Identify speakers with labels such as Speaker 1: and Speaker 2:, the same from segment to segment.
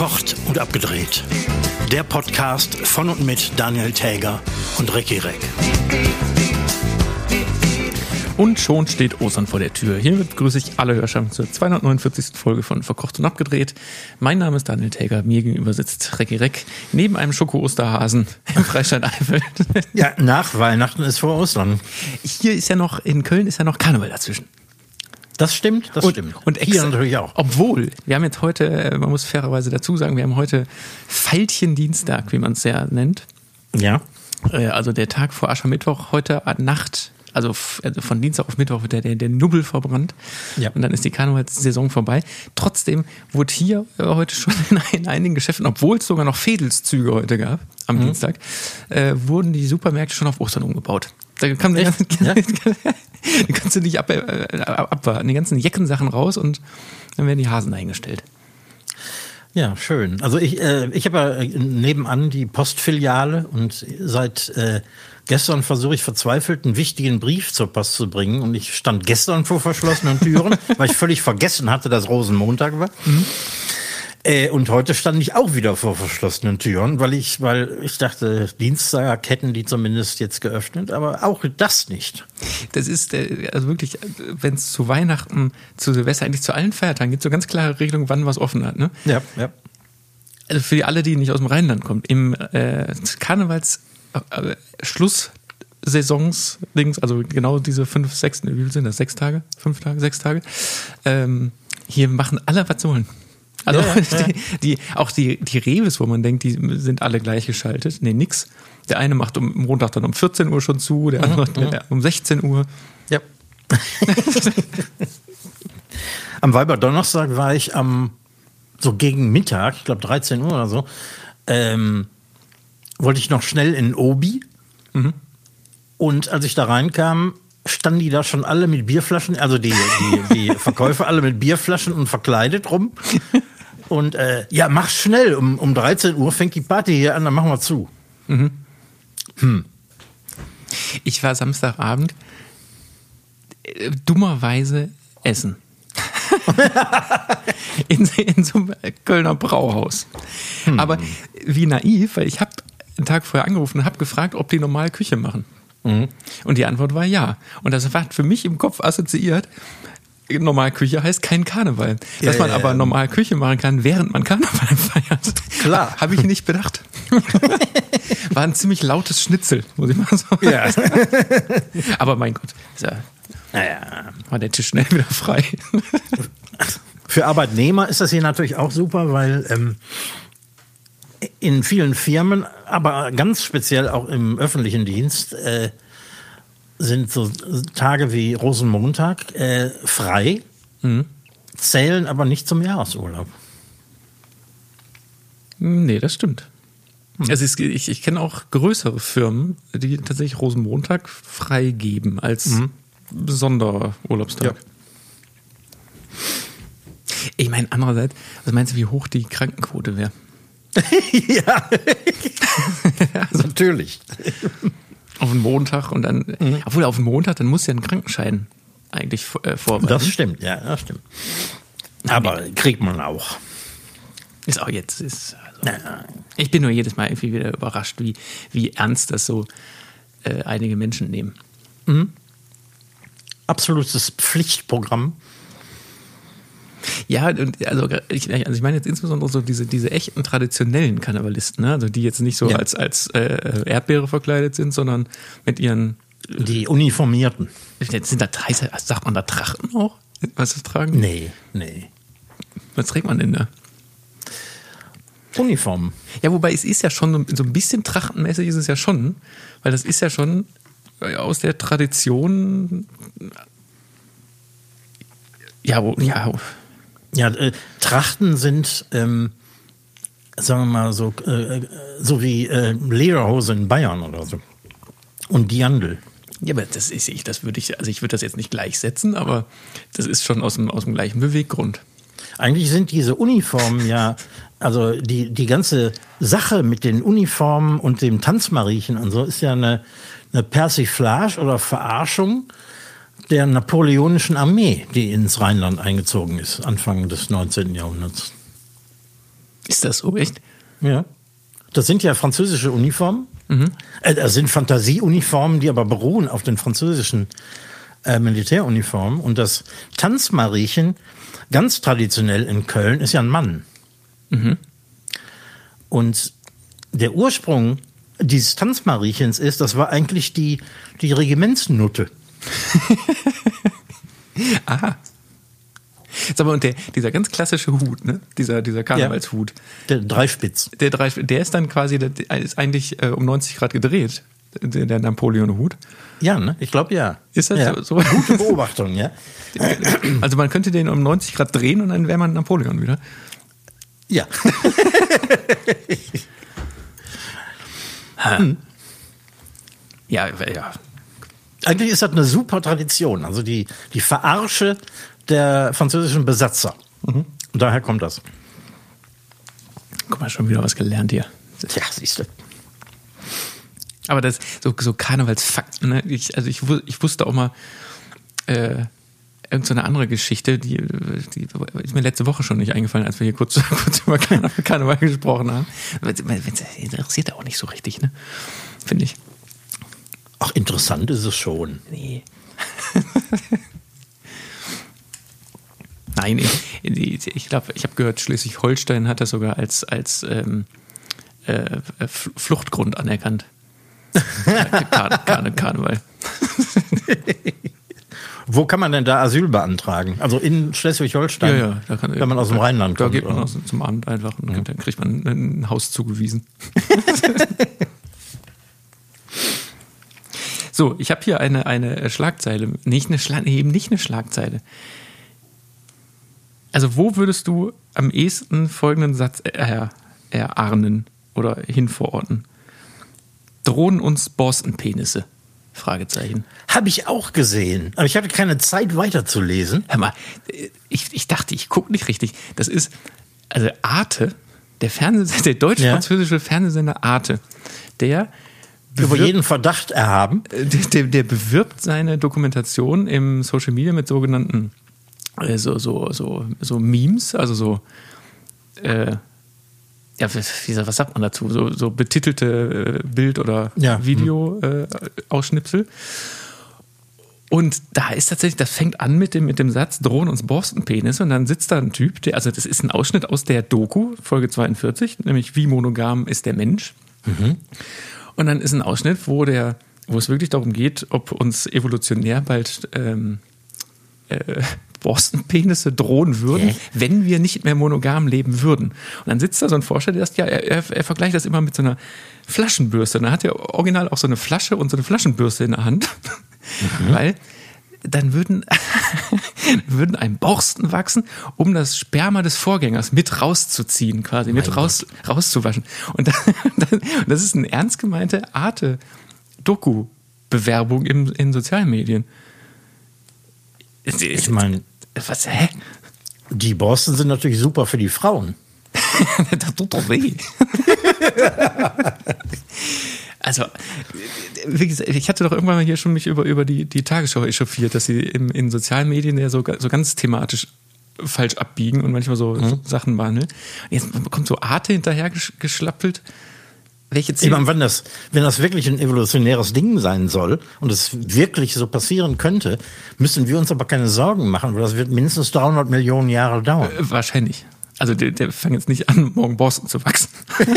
Speaker 1: Verkocht und abgedreht. Der Podcast von und mit Daniel Täger und Recki Reck.
Speaker 2: Und schon steht Ostern vor der Tür. Hiermit begrüße ich alle Hörschaften zur 249. Folge von Verkocht und Abgedreht. Mein Name ist Daniel Täger, mir gegenüber sitzt Recki Reck, neben einem Schoko-Osterhasen im Freistaat-Eifel.
Speaker 1: Ja, nach Weihnachten ist vor Ostern.
Speaker 2: Hier ist ja noch, in Köln ist ja noch Karneval dazwischen.
Speaker 1: Das stimmt, das stimmt.
Speaker 2: Und
Speaker 1: hier natürlich auch.
Speaker 2: Obwohl, wir haben jetzt heute, man muss fairerweise dazu sagen, wir haben heute Veilchendienstag, wie man es ja nennt.
Speaker 1: Ja.
Speaker 2: Also der Tag vor Aschermittwoch, heute Nacht. Also von Dienstag auf Mittwoch wird der Nubbel verbrannt. Ja. Und dann ist die Karnevalssaison vorbei. Trotzdem wurde hier heute schon in einigen Geschäften, obwohl es sogar noch Vedelszüge heute gab, am Dienstag, wurden die Supermärkte schon auf Ostern umgebaut. Da kannst du nicht abwarten. Die ganzen Jeckensachen raus und dann werden die Hasen eingestellt.
Speaker 1: Ja, schön. Also ich habe ja nebenan die Postfiliale und seit gestern versuche ich verzweifelt, einen wichtigen Brief zur Post zu bringen. Und ich stand gestern vor verschlossenen Türen, weil ich völlig vergessen hatte, dass Rosenmontag war. Mhm. Und heute stand ich auch wieder vor verschlossenen Türen, weil ich dachte, Dienstag hätten die zumindest jetzt geöffnet, aber auch das nicht.
Speaker 2: Das ist also wirklich, wenn es zu Weihnachten, zu Silvester, eigentlich zu allen Feiertagen gibt es so ganz klare Regelungen, wann was offen hat. Ne?
Speaker 1: Ja, ja.
Speaker 2: Also für alle, die nicht aus dem Rheinland kommen, im Karnevals Schlusssaisons, also genau diese 5, 6, wie sind das, 6 Tage? 5 Tage, 6 Tage? Hier machen alle, was sie wollen. Also auch die Reves, wo man denkt, die sind alle gleich geschaltet. Nee, nix. Der eine macht am Montag dann um 14 Uhr schon zu, der andere um 16 Uhr.
Speaker 1: Ja. Am Weiberdonnerstag war ich so gegen Mittag, ich glaube 13 Uhr oder so, wollte ich noch schnell in Obi. Mhm. Und als ich da reinkam, standen die da schon alle mit Bierflaschen, also die Verkäufer alle mit Bierflaschen und verkleidet rum. Und ja, mach schnell, um 13 Uhr fängt die Party hier an, dann machen wir zu. Mhm.
Speaker 2: Ich war Samstagabend dummerweise essen. in so einem Kölner Brauhaus. Aber wie naiv, weil ich habe einen Tag vorher angerufen und habe gefragt, ob die normal Küche machen. Mhm. Und die Antwort war ja. Und das war für mich im Kopf assoziiert, normal Küche heißt kein Karneval. Dass man aber normal Küche machen kann, während man Karneval feiert.
Speaker 1: Klar.
Speaker 2: Habe ich nicht bedacht. War ein ziemlich lautes Schnitzel, muss ich mal sagen. Ja. Aber mein Gott, war der Tisch schnell wieder frei.
Speaker 1: Für Arbeitnehmer ist das hier natürlich auch super, weil in vielen Firmen, aber ganz speziell auch im öffentlichen Dienst, sind so Tage wie Rosenmontag frei, zählen aber nicht zum Jahresurlaub. Nee,
Speaker 2: das stimmt. Also ich kenne auch größere Firmen, die tatsächlich Rosenmontag freigeben als Sonderurlaubstag. Ja. Ich meine, andererseits, was meinst du, wie hoch die Krankenquote wäre?
Speaker 1: Ja, also, natürlich.
Speaker 2: Auf den Montag und dann, obwohl auf den Montag, dann muss ja ein Krankenschein eigentlich vorweisen.
Speaker 1: Das stimmt, ja, das stimmt. Aber kriegt man auch.
Speaker 2: Ist auch jetzt. Ich bin nur jedes Mal irgendwie wieder überrascht, wie ernst das so einige Menschen nehmen.
Speaker 1: Mhm. Absolutes Pflichtprogramm.
Speaker 2: Ja, und also ich meine jetzt insbesondere so diese echten traditionellen Karnevalisten, ne? Also die jetzt nicht so als Erdbeere verkleidet sind, sondern mit ihren
Speaker 1: die Uniformierten.
Speaker 2: Sind da sagt man da Trachten auch? Was das tragen?
Speaker 1: Nee.
Speaker 2: Was trägt man denn da?
Speaker 1: Uniformen.
Speaker 2: Ja, wobei es ist ja schon so ein bisschen trachtenmäßig ist es ja schon, weil das ist ja schon aus der Tradition.
Speaker 1: Ja, Trachten sind, sagen wir mal, so wie Lederhose in Bayern oder so. Und Dirndl.
Speaker 2: Ja, aber ich würde das jetzt nicht gleichsetzen, aber das ist schon aus dem gleichen Beweggrund.
Speaker 1: Eigentlich sind diese Uniformen ja, also die ganze Sache mit den Uniformen und dem Tanzmariechen und so ist ja eine Persiflage oder Verarschung der napoleonischen Armee, die ins Rheinland eingezogen ist, Anfang des 19. Jahrhunderts.
Speaker 2: Ist das so, echt?
Speaker 1: Ja. Das sind ja französische Uniformen. Das sind Fantasieuniformen, die aber beruhen auf den französischen Militäruniformen. Und das Tanzmariechen, ganz traditionell in Köln, ist ja ein Mann. Und der Ursprung dieses Tanzmariechens ist, das war eigentlich die Regimentsnutte.
Speaker 2: Aha. Sag mal, und dieser ganz klassische Hut, ne? Dieser Karnevalshut.
Speaker 1: Der Dreispitz.
Speaker 2: Der ist dann quasi, der ist eigentlich um 90 Grad gedreht, der Napoleon-Hut.
Speaker 1: Ja, ne? Ich glaube ja.
Speaker 2: Ist das
Speaker 1: ja.
Speaker 2: so?
Speaker 1: Gute Beobachtung, ja.
Speaker 2: Also man könnte den um 90 Grad drehen und dann wäre man Napoleon wieder.
Speaker 1: Ja. Ja. Eigentlich ist das eine super Tradition. Also die Verarsche der französischen Besatzer. Und daher kommt das.
Speaker 2: Guck mal, schon wieder was gelernt hier.
Speaker 1: Ja, siehst du.
Speaker 2: Aber das so Karnevalsfakten, ne? Ich wusste auch mal irgend so eine andere Geschichte, die ist mir letzte Woche schon nicht eingefallen, als wir hier kurz über Karneval gesprochen haben. Interessiert auch nicht so richtig, ne? Finde ich.
Speaker 1: Ach, interessant ist es schon.
Speaker 2: Nee. Nein, ich glaube, ich habe gehört, Schleswig-Holstein hat das sogar als Fluchtgrund anerkannt. Karneval.
Speaker 1: Wo kann man denn da Asyl beantragen? Also in Schleswig-Holstein?
Speaker 2: Ja,
Speaker 1: wenn man aus dem Rheinland kommt.
Speaker 2: Da geht man zum Amt einfach und dann kriegt man ein Haus zugewiesen. So, ich habe hier eine Schlagzeile. Eben nicht eine Schlagzeile. Also wo würdest du am ehesten folgenden Satz erahnen oder hinverorten? Drohen uns Borstenpenisse? Fragezeichen.
Speaker 1: Habe ich auch gesehen, aber ich hatte keine Zeit weiterzulesen.
Speaker 2: Hör mal, ich dachte, ich gucke nicht richtig. Das ist, also Arte, der deutsch-französische Fernsehsender Arte, der
Speaker 1: über jeden Verdacht erhaben.
Speaker 2: Der bewirbt seine Dokumentation im Social Media mit sogenannten so Memes, also so was sagt man dazu? So betitelte Bild- oder Video-Ausschnipsel. Und da ist tatsächlich, das fängt an mit dem Satz, drohen uns Borstenpenisse, und dann sitzt da ein Typ, das ist ein Ausschnitt aus der Doku, Folge 42, nämlich wie monogam ist der Mensch. Und dann ist ein Ausschnitt, wo es wirklich darum geht, ob uns evolutionär bald Borstenpenisse drohen würden, wenn wir nicht mehr monogam leben würden. Und dann sitzt da so ein Forscher, der sagt, er vergleicht das immer mit so einer Flaschenbürste. Und dann hat er original auch so eine Flasche und so eine Flaschenbürste in der Hand, weil dann würden einem Borsten wachsen, um das Sperma des Vorgängers mit rauszuziehen, quasi, rauszuwaschen. Und das ist eine ernst gemeinte Arte-Doku-Bewerbung in sozialen Medien.
Speaker 1: Ich meine,
Speaker 2: was,
Speaker 1: die Borsten sind natürlich super für die Frauen.
Speaker 2: Das tut doch weh. Also, wie gesagt, ich hatte doch irgendwann mal hier schon mich über die Tagesschau echauffiert, dass sie in sozialen Medien ja so ganz thematisch falsch abbiegen und manchmal so Sachen behandeln. Und jetzt kommt so Arte hinterher geschlappelt.
Speaker 1: Ich meine, wenn das wirklich ein evolutionäres Ding sein soll und es wirklich so passieren könnte, müssen wir uns aber keine Sorgen machen, weil das wird mindestens 300 Millionen Jahre dauern.
Speaker 2: Wahrscheinlich. Also der fängt jetzt nicht an, morgen Borsten zu wachsen.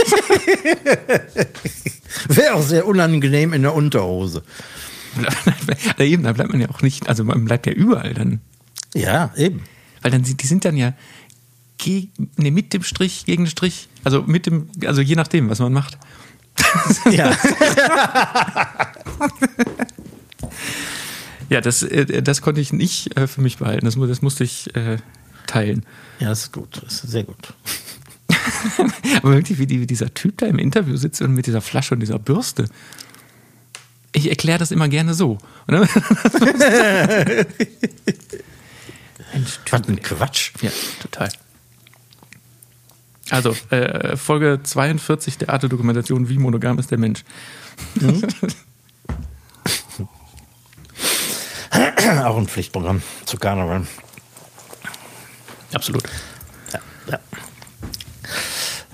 Speaker 1: Wäre auch sehr unangenehm in der Unterhose.
Speaker 2: Eben, da bleibt man ja auch nicht, also man bleibt ja überall dann.
Speaker 1: Ja, eben.
Speaker 2: Weil dann die sind dann ja mit dem Strich, gegen den Strich, also je nachdem, was man macht.
Speaker 1: Ja.
Speaker 2: Ja, das konnte ich nicht für mich behalten. Das musste ich teilen.
Speaker 1: Ja, das ist gut. Das ist sehr gut.
Speaker 2: Aber wirklich, wie dieser Typ da im Interview sitzt und mit dieser Flasche und dieser Bürste. Ich erkläre das immer gerne so.
Speaker 1: Was ein Quatsch.
Speaker 2: Ja, total. Also, Folge 42 der Arte-Dokumentation, wie monogam ist der Mensch.
Speaker 1: Auch ein Pflichtprogramm zu Karneval.
Speaker 2: Absolut.
Speaker 1: Ja.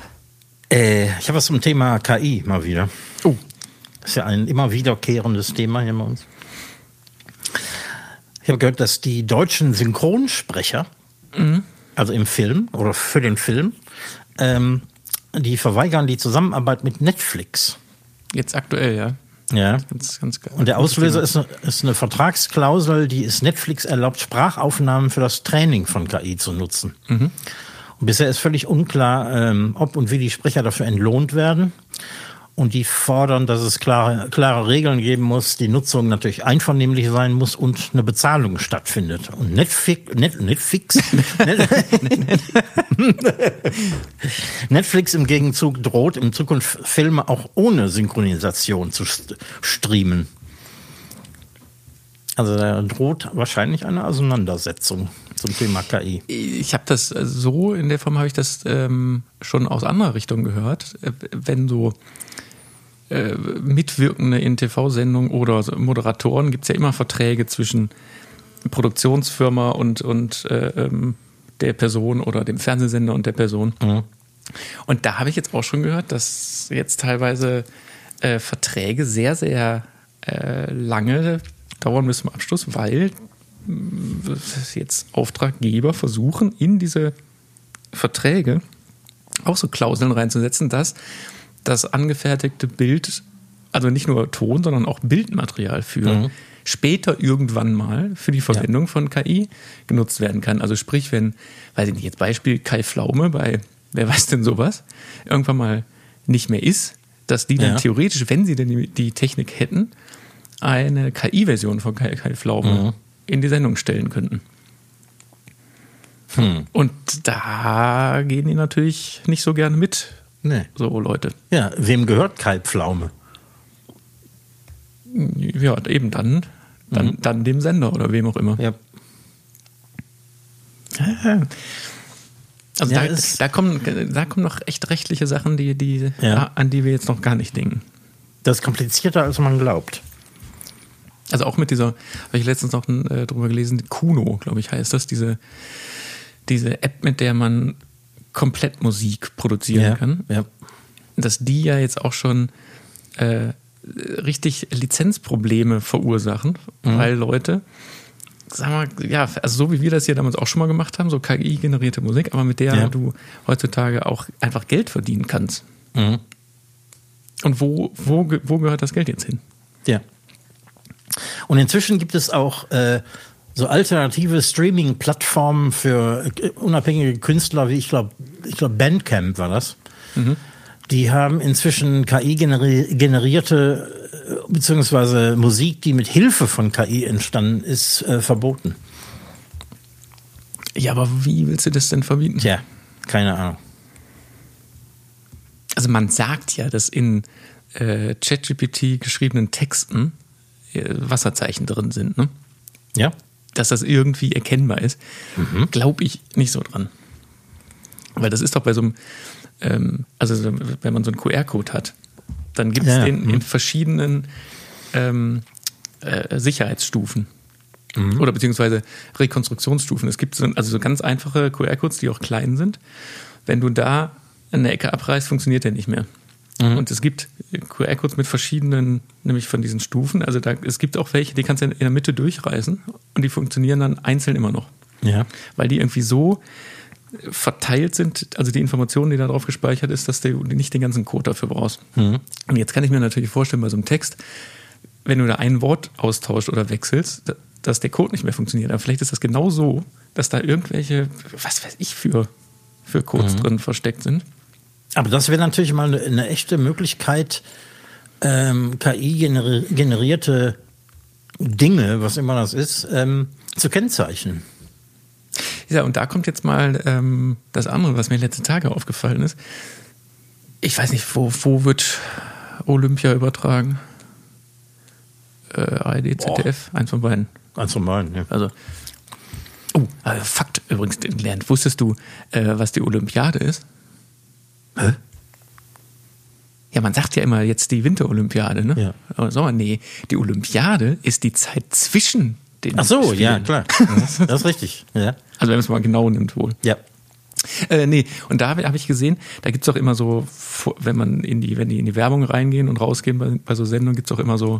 Speaker 1: ich habe was zum Thema KI mal wieder.
Speaker 2: Oh.
Speaker 1: Das ist ja ein immer wiederkehrendes Thema hier bei uns. Ich habe gehört, dass die deutschen Synchronsprecher, also im Film oder für den Film, die verweigern die Zusammenarbeit mit Netflix.
Speaker 2: Jetzt aktuell, ja.
Speaker 1: Ja.
Speaker 2: Ganz geil.
Speaker 1: Und der Auslöser ist eine Vertragsklausel, die es Netflix erlaubt, Sprachaufnahmen für das Training von KI zu nutzen. Und bisher ist völlig unklar, ob und wie die Sprecher dafür entlohnt werden. Und die fordern, dass es klare Regeln geben muss, die Nutzung natürlich einvernehmlich sein muss und eine Bezahlung stattfindet. Und Netflix im Gegenzug droht in Zukunft Filme auch ohne Synchronisation zu streamen. Also da droht wahrscheinlich eine Auseinandersetzung zum Thema KI.
Speaker 2: Ich habe das so, in der Form habe ich das schon aus anderer Richtung gehört. Wenn so Mitwirkende in TV-Sendungen oder Moderatoren, gibt es ja immer Verträge zwischen Produktionsfirma und der Person oder dem Fernsehsender und der Person. Und da habe ich jetzt auch schon gehört, dass jetzt teilweise Verträge sehr, sehr lange dauern bis zum Abschluss, weil jetzt Auftraggeber versuchen, in diese Verträge auch so Klauseln reinzusetzen, dass das angefertigte Bild, also nicht nur Ton, sondern auch Bildmaterial für später irgendwann mal für die Verwendung von KI genutzt werden kann. Also sprich, wenn, weiß ich nicht, jetzt Beispiel Kai Pflaume bei Wer weiß denn sowas, irgendwann mal nicht mehr ist, dass die dann theoretisch, wenn sie denn die Technik hätten, eine KI-Version von Kai Pflaume in die Sendung stellen könnten. Und da gehen die natürlich nicht so gerne mit.
Speaker 1: Nee.
Speaker 2: So Leute.
Speaker 1: Ja, wem gehört Kai Pflaume?
Speaker 2: Ja, eben dann dem Sender oder wem auch immer.
Speaker 1: Ja.
Speaker 2: Also da kommen noch echt rechtliche Sachen, an die wir jetzt noch gar nicht denken.
Speaker 1: Das ist komplizierter, als man glaubt.
Speaker 2: Also auch mit dieser, habe ich letztens noch drüber gelesen, Kuno, glaube ich, heißt das, diese App, mit der man komplett Musik produzieren kann. Ja. Dass die ja jetzt auch schon richtig Lizenzprobleme verursachen, weil Leute, sagen wir, ja, also so wie wir das hier damals auch schon mal gemacht haben, so KI-generierte Musik, aber mit der du heutzutage auch einfach Geld verdienen kannst. Und wo gehört das Geld jetzt hin?
Speaker 1: Ja. Und inzwischen gibt es auch so alternative Streaming-Plattformen für unabhängige Künstler, wie ich glaube Bandcamp war das. Die haben inzwischen KI-generierte beziehungsweise Musik, die mit Hilfe von KI entstanden ist, verboten.
Speaker 2: Ja, aber wie willst du das denn verbieten?
Speaker 1: Tja, keine Ahnung.
Speaker 2: Also man sagt ja, dass in ChatGPT geschriebenen Texten Wasserzeichen drin sind, ne?
Speaker 1: Ja.
Speaker 2: Dass das irgendwie erkennbar ist, glaube ich nicht so dran. Weil das ist doch bei so einem, also wenn man so einen QR-Code hat, dann gibt es den in verschiedenen Sicherheitsstufen. Oder beziehungsweise Rekonstruktionsstufen. Es gibt so ganz einfache QR-Codes, die auch klein sind. Wenn du da eine Ecke abreißt, funktioniert der nicht mehr. Und es gibt QR-Codes mit verschiedenen, nämlich von diesen Stufen. Also es gibt auch welche, die kannst du in der Mitte durchreißen und die funktionieren dann einzeln immer noch. Ja. Weil die irgendwie so verteilt sind, also die Information, die da drauf gespeichert ist, dass du nicht den ganzen Code dafür brauchst. Und jetzt kann ich mir natürlich vorstellen, bei so einem Text, wenn du da ein Wort austauscht oder wechselst, dass der Code nicht mehr funktioniert. Aber vielleicht ist das genau so, dass da irgendwelche, was weiß ich, für Codes drin versteckt sind.
Speaker 1: Aber das wäre natürlich mal eine echte Möglichkeit, KI-generierte Dinge, was immer das ist, zu kennzeichnen.
Speaker 2: Ja, und da kommt jetzt mal das andere, was mir letzte Tage aufgefallen ist. Ich weiß nicht, wo wird Olympia übertragen? ARD, ZDF? Eins von beiden.
Speaker 1: Eins von beiden, ja.
Speaker 2: Also, Fakt übrigens gelernt. Wusstest du, was die Olympiade ist?
Speaker 1: Hä?
Speaker 2: Ja, man sagt ja immer jetzt die Winterolympiade, ne?
Speaker 1: Ja.
Speaker 2: Aber nee, die Olympiade ist die Zeit zwischen den
Speaker 1: Ach so,
Speaker 2: Spielen.
Speaker 1: ja, klar. Das ist richtig. Ja.
Speaker 2: Also wenn man es mal genau nimmt wohl.
Speaker 1: Ja.
Speaker 2: Nee, und da hab ich gesehen, da gibt's auch immer so, wenn die in die Werbung reingehen und rausgehen bei so Sendungen, gibt's auch immer so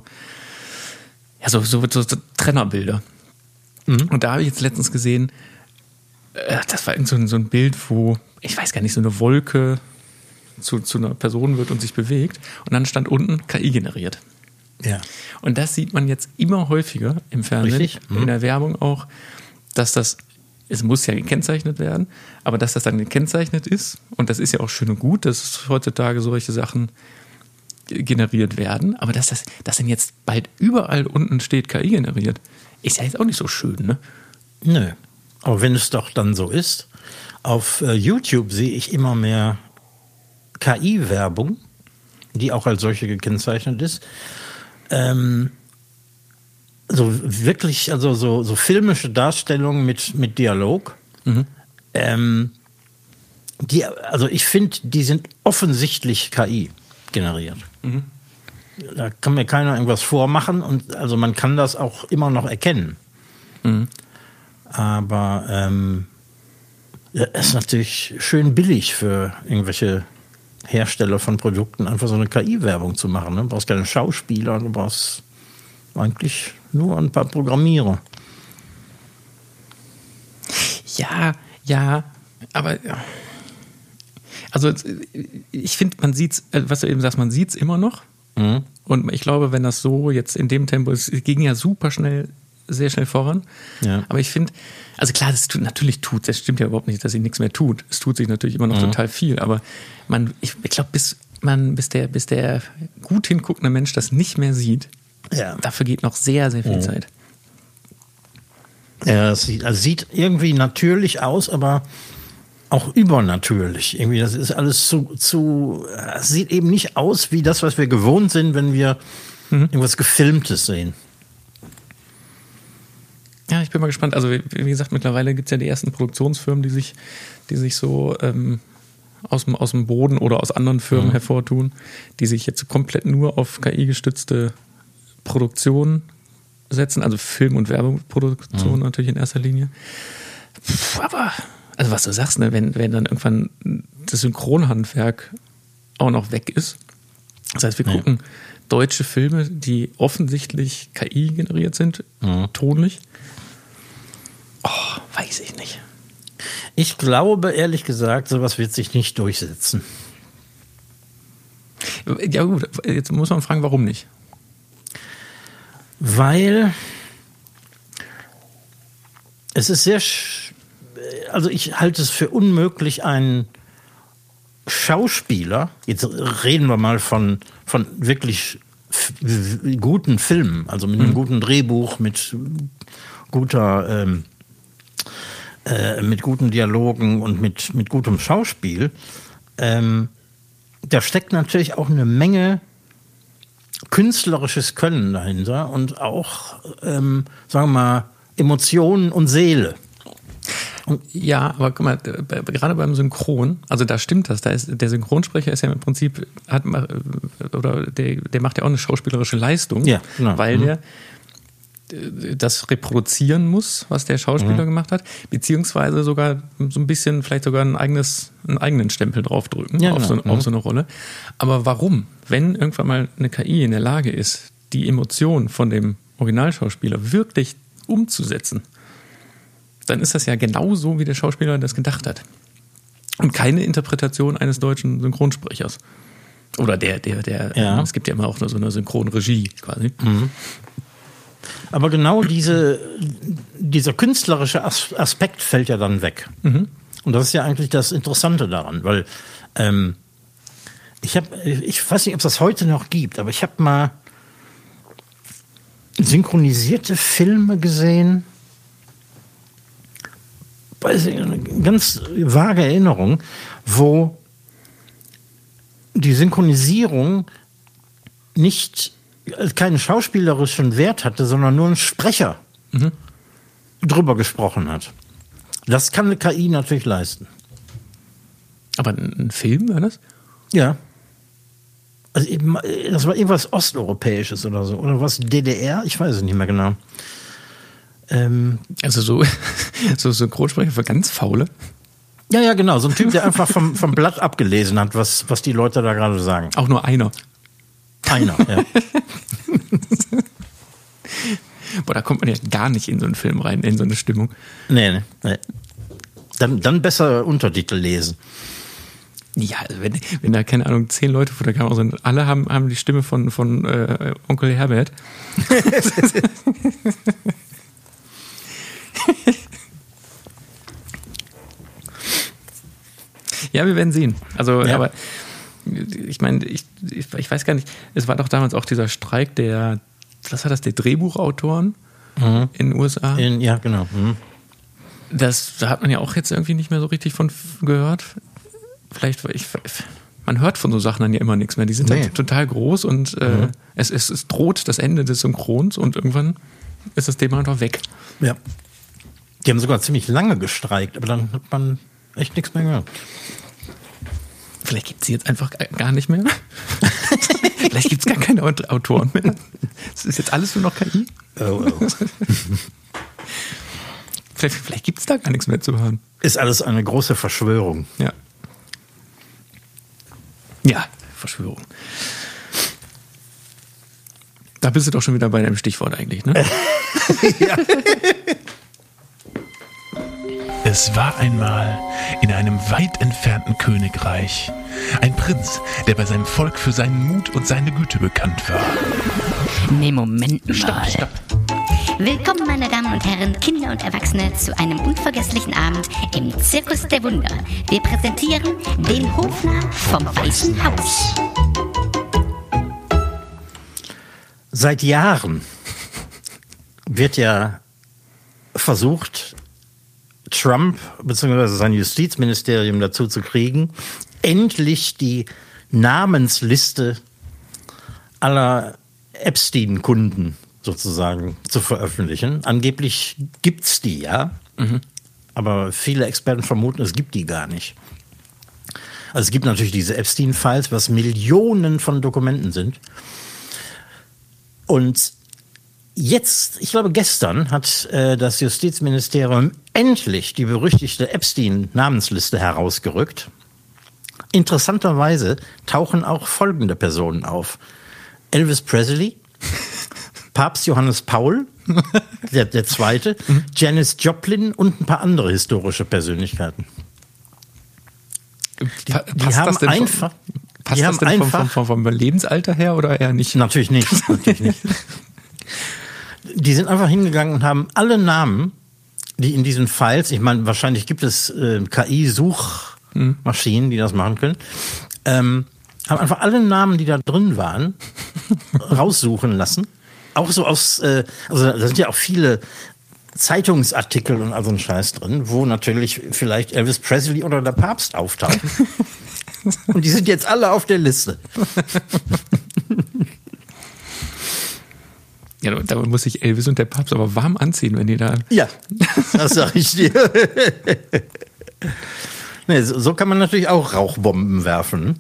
Speaker 2: Trennerbilder. Mhm. Und da habe ich jetzt letztens gesehen, das war irgend so ein Bild, wo, ich weiß gar nicht, so eine Wolke zu einer Person wird und sich bewegt. Und dann stand unten KI generiert.
Speaker 1: Ja.
Speaker 2: Und das sieht man jetzt immer häufiger im Fernsehen, in der Werbung auch, dass es muss ja gekennzeichnet werden, aber dass das dann gekennzeichnet ist, und das ist ja auch schön und gut, dass heutzutage solche Sachen generiert werden, aber dass dann jetzt bald überall unten steht KI generiert, ist ja jetzt auch nicht so schön, ne?
Speaker 1: Nö, aber wenn es doch dann so ist, auf YouTube sehe ich immer mehr KI-Werbung, die auch als solche gekennzeichnet ist, so wirklich, also so filmische Darstellungen mit Dialog. Mhm. Also ich finde, die sind offensichtlich KI generiert. Mhm. Da kann mir keiner irgendwas vormachen, und also man kann das auch immer noch erkennen. Mhm. Aber es ist natürlich schön billig für irgendwelche Hersteller von Produkten, einfach so eine KI-Werbung zu machen. Ne? Du brauchst keine Schauspieler, du brauchst eigentlich nur ein paar Programmierer. Ja, aber also ich finde, man sieht's, was du eben sagst, man sieht's immer noch. Mhm. Und ich glaube, wenn das so jetzt in dem Tempo ist, es ging ja super schnell, sehr schnell voran. Ja. Aber ich finde, also klar, das stimmt ja überhaupt nicht, dass sich nichts mehr tut. Es tut sich natürlich immer noch total viel, aber ich glaube, bis der gut hinguckende Mensch das nicht mehr sieht, dafür geht noch sehr, sehr viel Zeit. Ja, es sieht irgendwie natürlich aus, aber auch übernatürlich. Irgendwie, das ist alles es sieht eben nicht aus wie das, was wir gewohnt sind, wenn wir irgendwas Gefilmtes sehen.
Speaker 2: Ja, ich bin mal gespannt. Also wie gesagt, mittlerweile gibt es ja die ersten Produktionsfirmen, die sich so aus dem Boden oder aus anderen Firmen hervortun, die sich jetzt komplett nur auf KI-gestützte Produktion setzen, also Film- und Werbeproduktion natürlich in erster Linie. Aber, also was du sagst, ne, wenn dann irgendwann das Synchronhandwerk auch noch weg ist, das heißt, wir gucken deutsche Filme, die offensichtlich KI generiert sind, tonlich. Weiß ich nicht.
Speaker 1: Ich glaube, ehrlich gesagt, sowas wird sich nicht durchsetzen.
Speaker 2: Ja gut, jetzt muss man fragen, warum nicht?
Speaker 1: Weil es ist also ich halte es für unmöglich, einen Schauspieler, jetzt reden wir mal von wirklich guten Filmen, also mit einem guten Drehbuch, mit guten Dialogen und mit gutem Schauspiel, da steckt natürlich auch eine Menge künstlerisches Können dahinter und auch, sagen wir mal, Emotionen und Seele.
Speaker 2: Ja, aber guck mal, gerade beim Synchron, also da stimmt das, der Synchronsprecher ist ja im Prinzip, der macht ja auch eine schauspielerische Leistung,
Speaker 1: ja, genau.
Speaker 2: Weil der das reproduzieren muss, was der Schauspieler gemacht hat, beziehungsweise sogar so ein bisschen, vielleicht sogar einen eigenen Stempel draufdrücken, ja, auf so eine Rolle. Aber warum? Wenn irgendwann mal eine KI in der Lage ist, die Emotion von dem Originalschauspieler wirklich umzusetzen, dann ist das ja genau so, wie der Schauspieler das gedacht hat. Und keine Interpretation eines deutschen Synchronsprechers. Oder es gibt ja immer auch so eine Synchronregie quasi. Mhm.
Speaker 1: Aber genau dieser künstlerische Aspekt fällt ja dann weg. Mhm. Und das ist ja eigentlich das Interessante daran, weil ich weiß nicht, ob es das heute noch gibt, aber ich habe mal synchronisierte Filme gesehen, eine ganz vage Erinnerung, wo die Synchronisierung keinen schauspielerischen Wert hatte, sondern nur ein Sprecher drüber gesprochen hat. Das kann eine KI natürlich leisten.
Speaker 2: Aber ein Film war das?
Speaker 1: Ja. Also das war irgendwas Osteuropäisches oder so. Oder was DDR? Ich weiß es nicht mehr genau.
Speaker 2: Also so Synchronsprecher für ganz Faule?
Speaker 1: Ja, genau. So ein Typ, der einfach vom Blatt abgelesen hat, was die Leute da gerade sagen.
Speaker 2: Auch nur einer.
Speaker 1: Einer, ja.
Speaker 2: Boah, da kommt man ja gar nicht in so einen Film rein, in so eine Stimmung.
Speaker 1: Nee. Dann besser Untertitel lesen.
Speaker 2: Ja, also wenn da, keine Ahnung, 10 Leute vor der Kamera sind, alle haben die Stimme von Onkel Herbert. Ja, wir werden sehen. Also, ja. Aber ich meine, ich weiß gar nicht, es war doch damals auch dieser Streik der Drehbuchautoren in den USA.
Speaker 1: Ja, genau. Mhm.
Speaker 2: Da hat man ja auch jetzt irgendwie nicht mehr so richtig von gehört. Vielleicht, man hört von so Sachen dann ja immer nichts mehr. Die sind halt total groß und es droht das Ende des Synchrons und irgendwann ist das Thema einfach weg.
Speaker 1: Ja. Die haben sogar ziemlich lange gestreikt, aber dann hat man echt nichts mehr gehört.
Speaker 2: Vielleicht gibt es sie jetzt einfach gar nicht mehr. Vielleicht gibt es gar keine Autoren mehr. Das ist jetzt alles nur noch KI.
Speaker 1: Oh.
Speaker 2: Vielleicht gibt es da gar nichts mehr zu hören.
Speaker 1: Ist alles eine große Verschwörung.
Speaker 2: Ja. Ja, Verschwörung. Da bist du doch schon wieder bei deinem Stichwort eigentlich, ne?
Speaker 1: Ja.
Speaker 3: Es war einmal in einem weit entfernten Königreich ein Prinz, der bei seinem Volk für seinen Mut und seine Güte bekannt war.
Speaker 4: Nee, Moment mal.
Speaker 3: Stopp.
Speaker 4: Willkommen, meine Damen und Herren, Kinder und Erwachsene, zu einem unvergesslichen Abend im Zirkus der Wunder. Wir präsentieren den Hofnarr vom Weißen Haus.
Speaker 1: Seit Jahren wird ja versucht, Trump bzw. sein Justizministerium dazu zu kriegen, endlich die Namensliste aller Epstein-Kunden sozusagen zu veröffentlichen. Angeblich gibt's die, ja. Aber viele Experten vermuten, es gibt die gar nicht. Also es gibt natürlich diese Epstein-Files, was Millionen von Dokumenten sind. Und jetzt, ich glaube gestern, hat das Justizministerium endlich die berüchtigte Epstein-Namensliste herausgerückt. Interessanterweise tauchen auch folgende Personen auf. Elvis Presley, Papst Johannes Paul, der Zweite, Janis Joplin und ein paar andere historische Persönlichkeiten. Die haben einfach...
Speaker 2: Passt das denn vom Lebensalter her oder eher nicht?
Speaker 1: Natürlich nicht. Die sind einfach hingegangen und haben alle Namen, die in diesen Files, ich meine, wahrscheinlich gibt es KI-Suchmaschinen, die das machen können, haben einfach alle Namen, die da drin waren, raussuchen lassen. Auch so aus, also da sind ja auch viele Zeitungsartikel und all so ein Scheiß drin, wo natürlich vielleicht Elvis Presley oder der Papst auftauchen. Und die sind jetzt alle auf der Liste.
Speaker 2: Ja, da muss sich Elvis und der Papst aber warm anziehen, wenn die da...
Speaker 1: Ja, das sag ich dir. Nee, so kann man natürlich auch Rauchbomben werfen.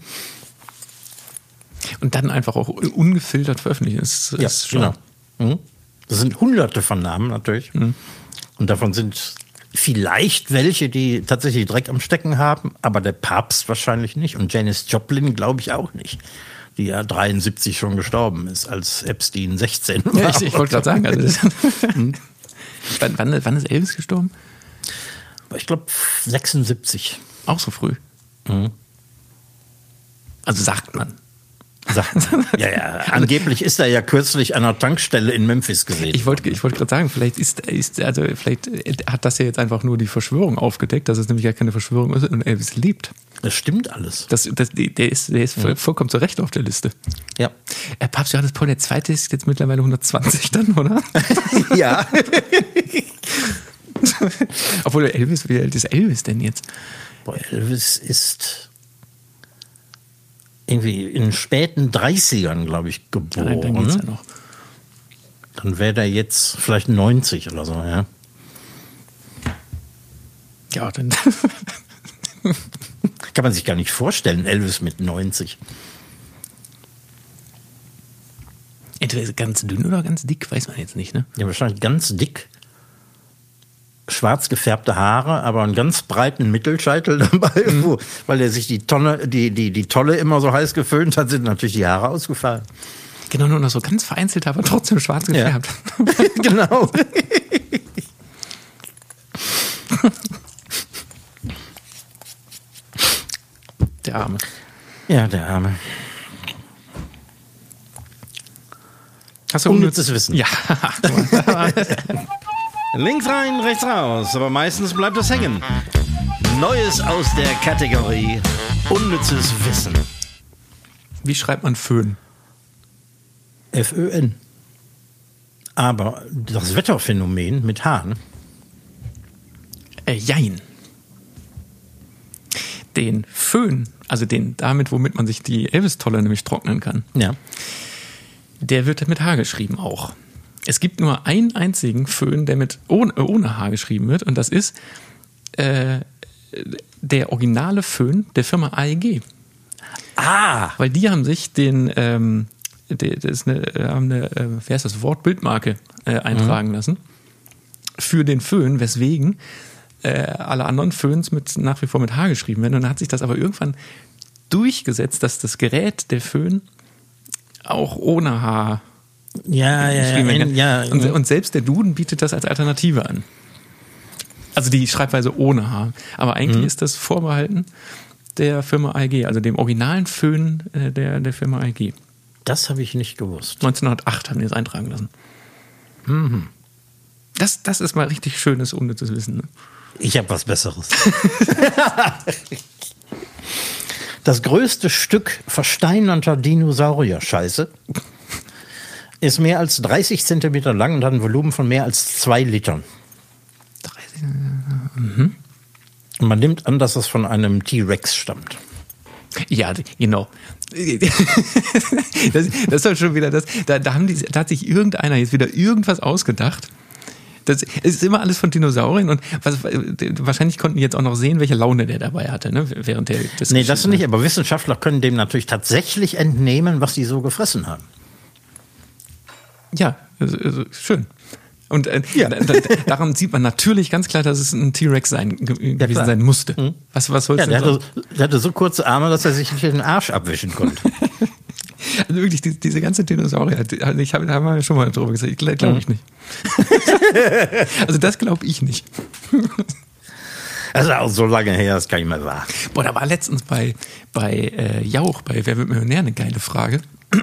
Speaker 2: Und dann einfach auch ungefiltert veröffentlichen. Das ist schon...
Speaker 1: Genau. Das sind hunderte von Namen natürlich. Und davon sind vielleicht welche, die tatsächlich Dreck am Stecken haben, aber der Papst wahrscheinlich nicht. Und Janis Joplin glaube ich auch nicht, die ja 73 schon gestorben ist, als Epstein 16 war.
Speaker 2: Ja, ich wollte gerade sagen. Also wann ist Elvis gestorben?
Speaker 1: Ich glaube 76.
Speaker 2: Auch so früh? Also sagt man.
Speaker 1: Ja, angeblich ist er ja kürzlich an einer Tankstelle in Memphis gesehen.
Speaker 2: Ich wollte gerade sagen, vielleicht hat das ja jetzt einfach nur die Verschwörung aufgedeckt, dass es nämlich gar keine Verschwörung ist und Elvis lebt.
Speaker 1: Das stimmt alles.
Speaker 2: Der ist vollkommen zu Recht auf der Liste.
Speaker 1: Ja.
Speaker 2: Papst Johannes Paul II. Ist jetzt mittlerweile 120 dann, oder?
Speaker 1: Ja.
Speaker 2: Obwohl Elvis, wie alt ist Elvis denn jetzt?
Speaker 1: Boah, Elvis ist irgendwie in den späten 30ern, glaube ich, geboren.
Speaker 2: Dann geht's ja noch.
Speaker 1: Dann wäre der jetzt vielleicht 90 oder so, ja.
Speaker 2: Ja, dann...
Speaker 1: Kann man sich gar nicht vorstellen, Elvis mit 90.
Speaker 2: Entweder ganz dünn oder ganz dick, weiß man jetzt nicht, ne?
Speaker 1: Ja, wahrscheinlich ganz dick. schwarz gefärbte Haare, aber einen ganz breiten Mittelscheitel dabei, weil er sich die Tolle immer so heiß geföhnt hat, sind natürlich die Haare ausgefallen.
Speaker 2: Genau, nur noch so ganz vereinzelt, aber trotzdem schwarz gefärbt.
Speaker 1: Ja. Genau.
Speaker 2: Der Arme.
Speaker 1: Ja, der Arme.
Speaker 2: Hast du
Speaker 1: unnützes Wissen?
Speaker 2: Ja.
Speaker 1: Links rein, rechts raus, aber meistens bleibt es hängen. Neues aus der Kategorie unnützes Wissen.
Speaker 2: Wie schreibt man Föhn?
Speaker 1: F-Ö-N. Aber das Wetterphänomen mit Hahn?
Speaker 2: Jein. Den Föhn, also damit, womit man sich die Elvis-Tolle nämlich trocknen kann,
Speaker 1: ja,
Speaker 2: der wird mit H geschrieben auch. Es gibt nur einen einzigen Föhn, der ohne H geschrieben wird, und das ist der originale Föhn der Firma AEG. Weil die haben sich wie heißt das, Wortbildmarke eintragen lassen für den Föhn, weswegen alle anderen Föhns nach wie vor mit H geschrieben werden. Und dann hat sich das aber irgendwann durchgesetzt, dass das Gerät, der Föhn, auch ohne H geschrieben werden kann. Und selbst der Duden bietet das als Alternative an. Also die Schreibweise ohne H. Aber eigentlich ist das vorbehalten der Firma AEG, also dem originalen Föhn der Firma AEG.
Speaker 1: Das habe ich nicht gewusst.
Speaker 2: 1908 haben die das eintragen lassen.
Speaker 1: Mhm.
Speaker 2: Das ist mal richtig schönes, unnützes Wissen. Ne?
Speaker 1: Ich habe was Besseres. Das größte Stück versteinerter Dinosaurier-Scheiße ist mehr als 30 Zentimeter lang und hat ein Volumen von mehr als 2 Litern.
Speaker 2: 30? Mhm.
Speaker 1: Und man nimmt an, dass es von einem T-Rex stammt.
Speaker 2: Ja, genau. Das ist doch schon wieder das. Da hat sich irgendeiner jetzt wieder irgendwas ausgedacht. Das ist immer alles von Dinosauriern, und wahrscheinlich konnten die jetzt auch noch sehen, welche Laune der dabei hatte, ne, während der das.
Speaker 1: Nee, das nicht, aber Wissenschaftler können dem natürlich tatsächlich entnehmen, was die so gefressen haben.
Speaker 2: Ja, schön. Und daran sieht man natürlich ganz klar, dass es ein T-Rex gewesen sein musste. Mhm. Was soll's denn
Speaker 1: der hatte so kurze Arme, dass er sich nicht den Arsch abwischen konnte.
Speaker 2: Also wirklich, diese ganze Dinosaurier, da haben wir schon mal drüber gesagt, glaube ich nicht. Also das glaube ich nicht.
Speaker 1: Das ist auch so lange her, das kann ich mal sagen.
Speaker 2: Boah, da war letztens bei Jauch, bei Wer wird Millionär, eine geile Frage.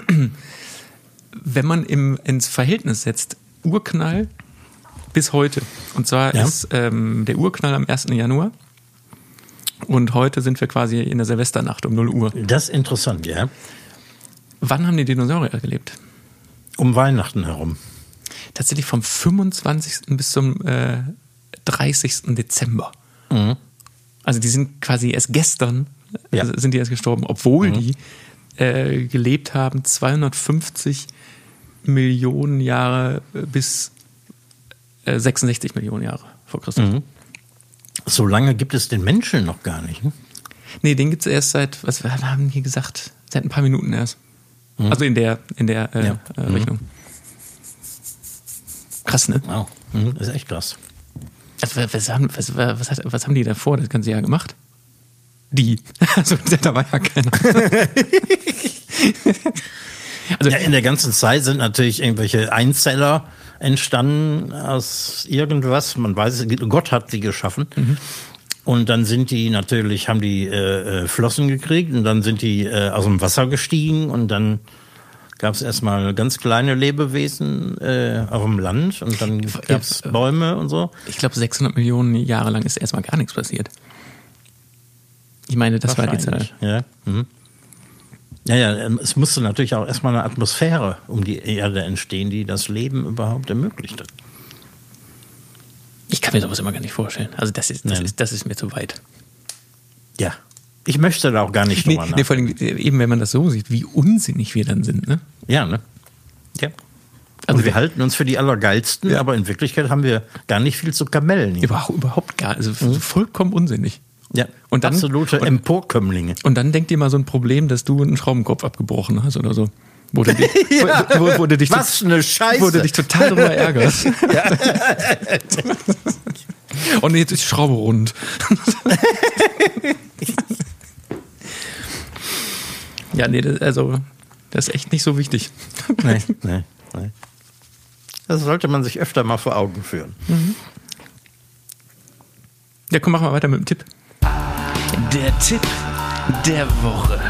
Speaker 2: Wenn man ins Verhältnis setzt, Urknall bis heute. Und zwar ist der Urknall am 1. Januar. Und heute sind wir quasi in der Silvesternacht um 0 Uhr.
Speaker 1: Das ist interessant, ja.
Speaker 2: Wann haben die Dinosaurier gelebt?
Speaker 1: Um Weihnachten herum.
Speaker 2: Tatsächlich vom 25. bis zum 30. Dezember. Mhm. Also die sind quasi erst gestern sind die erst gestorben, obwohl die gelebt haben 250 Millionen Jahre bis 66 Millionen Jahre vor Christus. Mhm.
Speaker 1: So lange gibt es den Menschen noch gar nicht, ne?
Speaker 2: Nee, den gibt es erst was haben die gesagt? Seit ein paar Minuten erst. Mhm. Also in der Rechnung. Krass, ne?
Speaker 1: Wow, das ist echt krass.
Speaker 2: Also, was haben die davor das ganze Jahr gemacht? Also da war ja keiner.
Speaker 1: Also, in der ganzen Zeit sind natürlich irgendwelche Einzeller entstanden aus irgendwas. Man weiß, Gott hat sie geschaffen. Mhm. Und dann sind die natürlich, haben die Flossen gekriegt und dann sind die aus dem Wasser gestiegen und dann gab es erstmal ganz kleine Lebewesen auf dem Land und dann gab es Bäume und so.
Speaker 2: Ich glaube, 600 Millionen Jahre lang ist erstmal gar nichts passiert. Ich meine, das war die Zeit.
Speaker 1: Ja. Mhm. Ja, es musste natürlich auch erstmal eine Atmosphäre um die Erde entstehen, die das Leben überhaupt ermöglicht hat.
Speaker 2: Ich kann mir sowas immer gar nicht vorstellen. Also das ist mir zu weit.
Speaker 1: Ja. Ich möchte da auch gar nicht drüber nachdenken.
Speaker 2: Nee, vor allem eben, wenn man das so sieht, wie unsinnig wir dann sind, ne?
Speaker 1: Ja, ne? Ja. Also und wir halten uns für die Allergeilsten, aber in Wirklichkeit haben wir gar nicht viel zu Kamellen.
Speaker 2: Überhaupt gar nicht. Also vollkommen unsinnig.
Speaker 1: Ja, und dann, absolute Emporkömmlinge.
Speaker 2: Und dann denkt dir mal so ein Problem, dass du einen Schraubenkopf abgebrochen hast oder so. Wo du dich
Speaker 1: was eine Scheiße.
Speaker 2: Wo du dich total drüber ärgerst. Und jetzt ist die Schraube rund. Ja, nee, das ist echt nicht so wichtig.
Speaker 1: Nee. Das sollte man sich öfter mal vor Augen führen.
Speaker 2: Ja, komm, machen wir weiter mit dem Tipp.
Speaker 3: Der Tipp der Woche.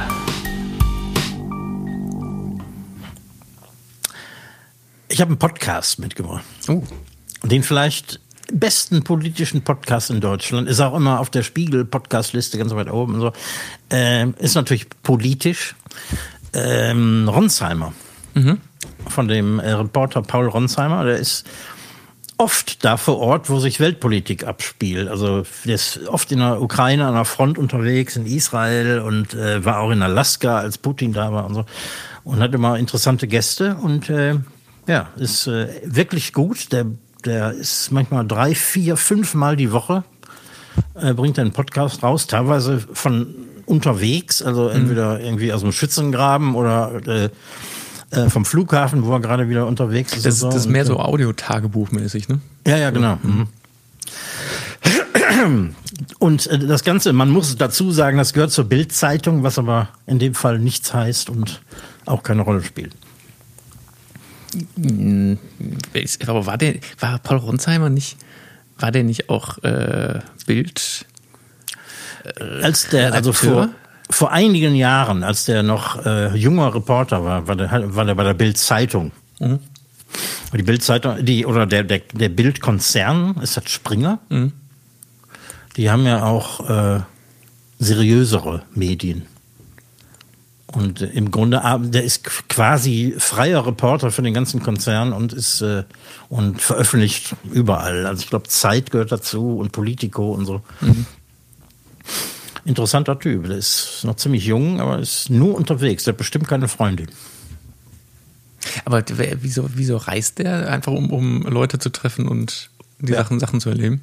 Speaker 1: Ich habe einen Podcast mitgebracht. Den vielleicht besten politischen Podcast in Deutschland. Ist auch immer auf der Spiegel-Podcast-Liste ganz weit oben und so. Ist natürlich politisch. Ronsheimer. Von dem Reporter Paul Ronsheimer. Der ist oft da vor Ort, wo sich Weltpolitik abspielt. Also der ist oft in der Ukraine an der Front unterwegs, in Israel und war auch in Alaska, als Putin da war und so. Und hat immer interessante Gäste und ist wirklich gut. Der ist manchmal 3, 4, 5 Mal die Woche, bringt einen Podcast raus, teilweise von unterwegs, also entweder irgendwie aus dem Schützengraben oder vom Flughafen, wo er gerade wieder unterwegs ist.
Speaker 2: Das ist mehr so Audio-Tagebuchmäßig, ne?
Speaker 1: Ja, genau. Und das Ganze, man muss dazu sagen, das gehört zur Bild-Zeitung, was aber in dem Fall nichts heißt und auch keine Rolle spielt.
Speaker 2: Aber war Paul Ronsheimer nicht auch Bild?
Speaker 1: Als der, also vor einigen Jahren, als der noch junger Reporter war der bei der Bild-Zeitung. Die Bild-Zeitung, der Bild-Konzern, ist das Springer? Die haben ja auch seriösere Medien. Und im Grunde, der ist quasi freier Reporter für den ganzen Konzern und ist und veröffentlicht überall. Also ich glaube, Zeit gehört dazu und Politico und so. Interessanter Typ. Der ist noch ziemlich jung, aber ist nur unterwegs. Der hat bestimmt keine Freundin.
Speaker 2: Aber wieso reist der? Einfach um Leute zu treffen und die Sachen zu erleben?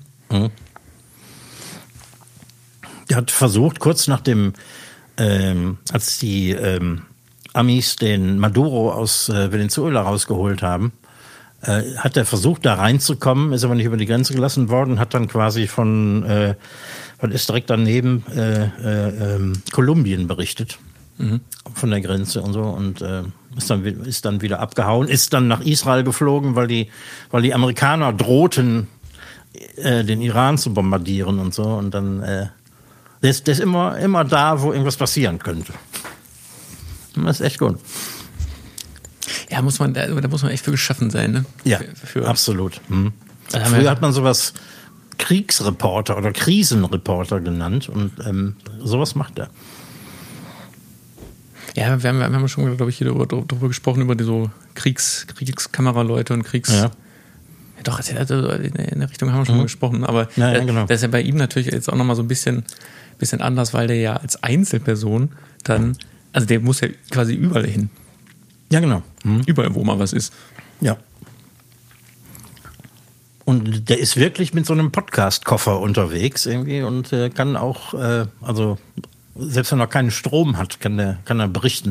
Speaker 1: Der hat versucht, kurz nach dem als die Amis den Maduro aus Venezuela rausgeholt haben, hat er versucht, da reinzukommen, ist aber nicht über die Grenze gelassen worden, hat dann quasi von ist direkt daneben Kolumbien berichtet, von der Grenze und so, und ist dann wieder abgehauen, ist dann nach Israel geflogen, weil die Amerikaner drohten, den Iran zu bombardieren und so, und dann der ist immer da, wo irgendwas passieren könnte. Das ist echt gut.
Speaker 2: Ja, da muss man echt für geschaffen sein, ne?
Speaker 1: Ja, absolut. Früher hat man sowas Kriegsreporter oder Krisenreporter genannt und sowas macht er.
Speaker 2: Ja, wir haben schon, glaube ich, hier darüber gesprochen, über die so Kriegskameraleute und Ja, doch, also in der Richtung haben wir schon mal gesprochen, aber genau. Das ist ja bei ihm natürlich jetzt auch nochmal so ein bisschen anders, weil der ja als Einzelperson dann, also der muss ja quasi überall hin.
Speaker 1: Ja, genau.
Speaker 2: Überall, wo mal was ist.
Speaker 1: Ja. Und der ist wirklich mit so einem Podcast-Koffer unterwegs irgendwie und kann auch, also selbst wenn er keinen Strom hat, kann er berichten.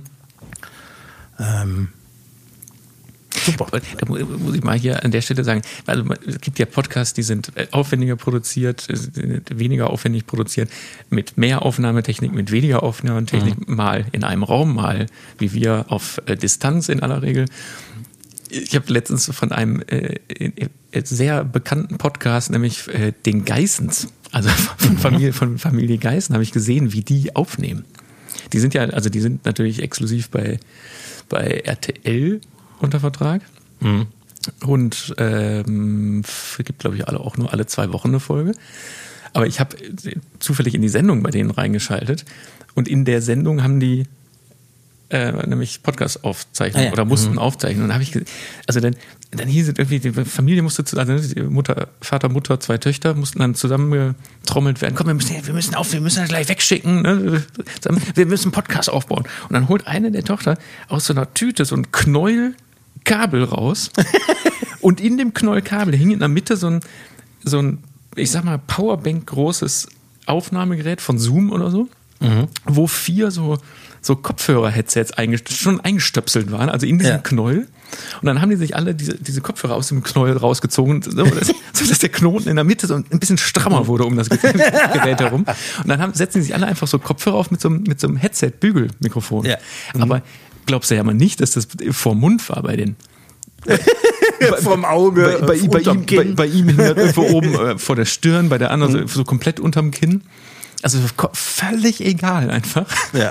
Speaker 1: Super.
Speaker 2: Da muss ich mal hier an der Stelle sagen, also es gibt ja Podcasts, die sind aufwendiger produziert, weniger aufwendig produziert, mit mehr Aufnahmetechnik, mit weniger Aufnahmetechnik, mal in einem Raum, mal wie wir auf Distanz in aller Regel. Ich habe letztens von einem sehr bekannten Podcast, nämlich den Geissens, also von Familie Geissen, habe ich gesehen, wie die aufnehmen. Die sind natürlich exklusiv bei RTL unter Vertrag und gibt, glaube ich, auch nur alle 2 Wochen eine Folge. Aber ich habe zufällig in die Sendung bei denen reingeschaltet und in der Sendung haben die nämlich Podcast aufzeichnen oder mussten aufzeichnen. Und dann habe ich also dann hieß es irgendwie, die Familie musste Vater, Mutter, 2 Töchter mussten dann zusammengetrommelt werden. Komm, wir müssen das gleich wegschicken. Ne? Wir müssen einen Podcast aufbauen. Und dann holt eine der Tochter aus so einer Tüte so ein Knäuel Kabel raus. Und in dem Knäuelkabel hing in der Mitte so ein, ich sag mal, Powerbank großes Aufnahmegerät von Zoom oder so, wo 4 so so Kopfhörer-Headsets schon eingestöpselt waren, also in diesem Knäuel. Und dann haben die sich alle diese Kopfhörer aus dem Knäuel rausgezogen, so dass der Knoten in der Mitte so ein bisschen strammer wurde um das Gerät herum. Und dann setzen die sich alle einfach so Kopfhörer auf mit so einem Headset-Bügelmikrofon. Ja. Aber glaubst du ja mal nicht, dass das vorm Mund war bei denen.
Speaker 1: Vom Auge,
Speaker 2: bei ihm irgendwo oben vor der Stirn, bei der anderen so komplett unterm Kinn. Also völlig egal einfach. Ja.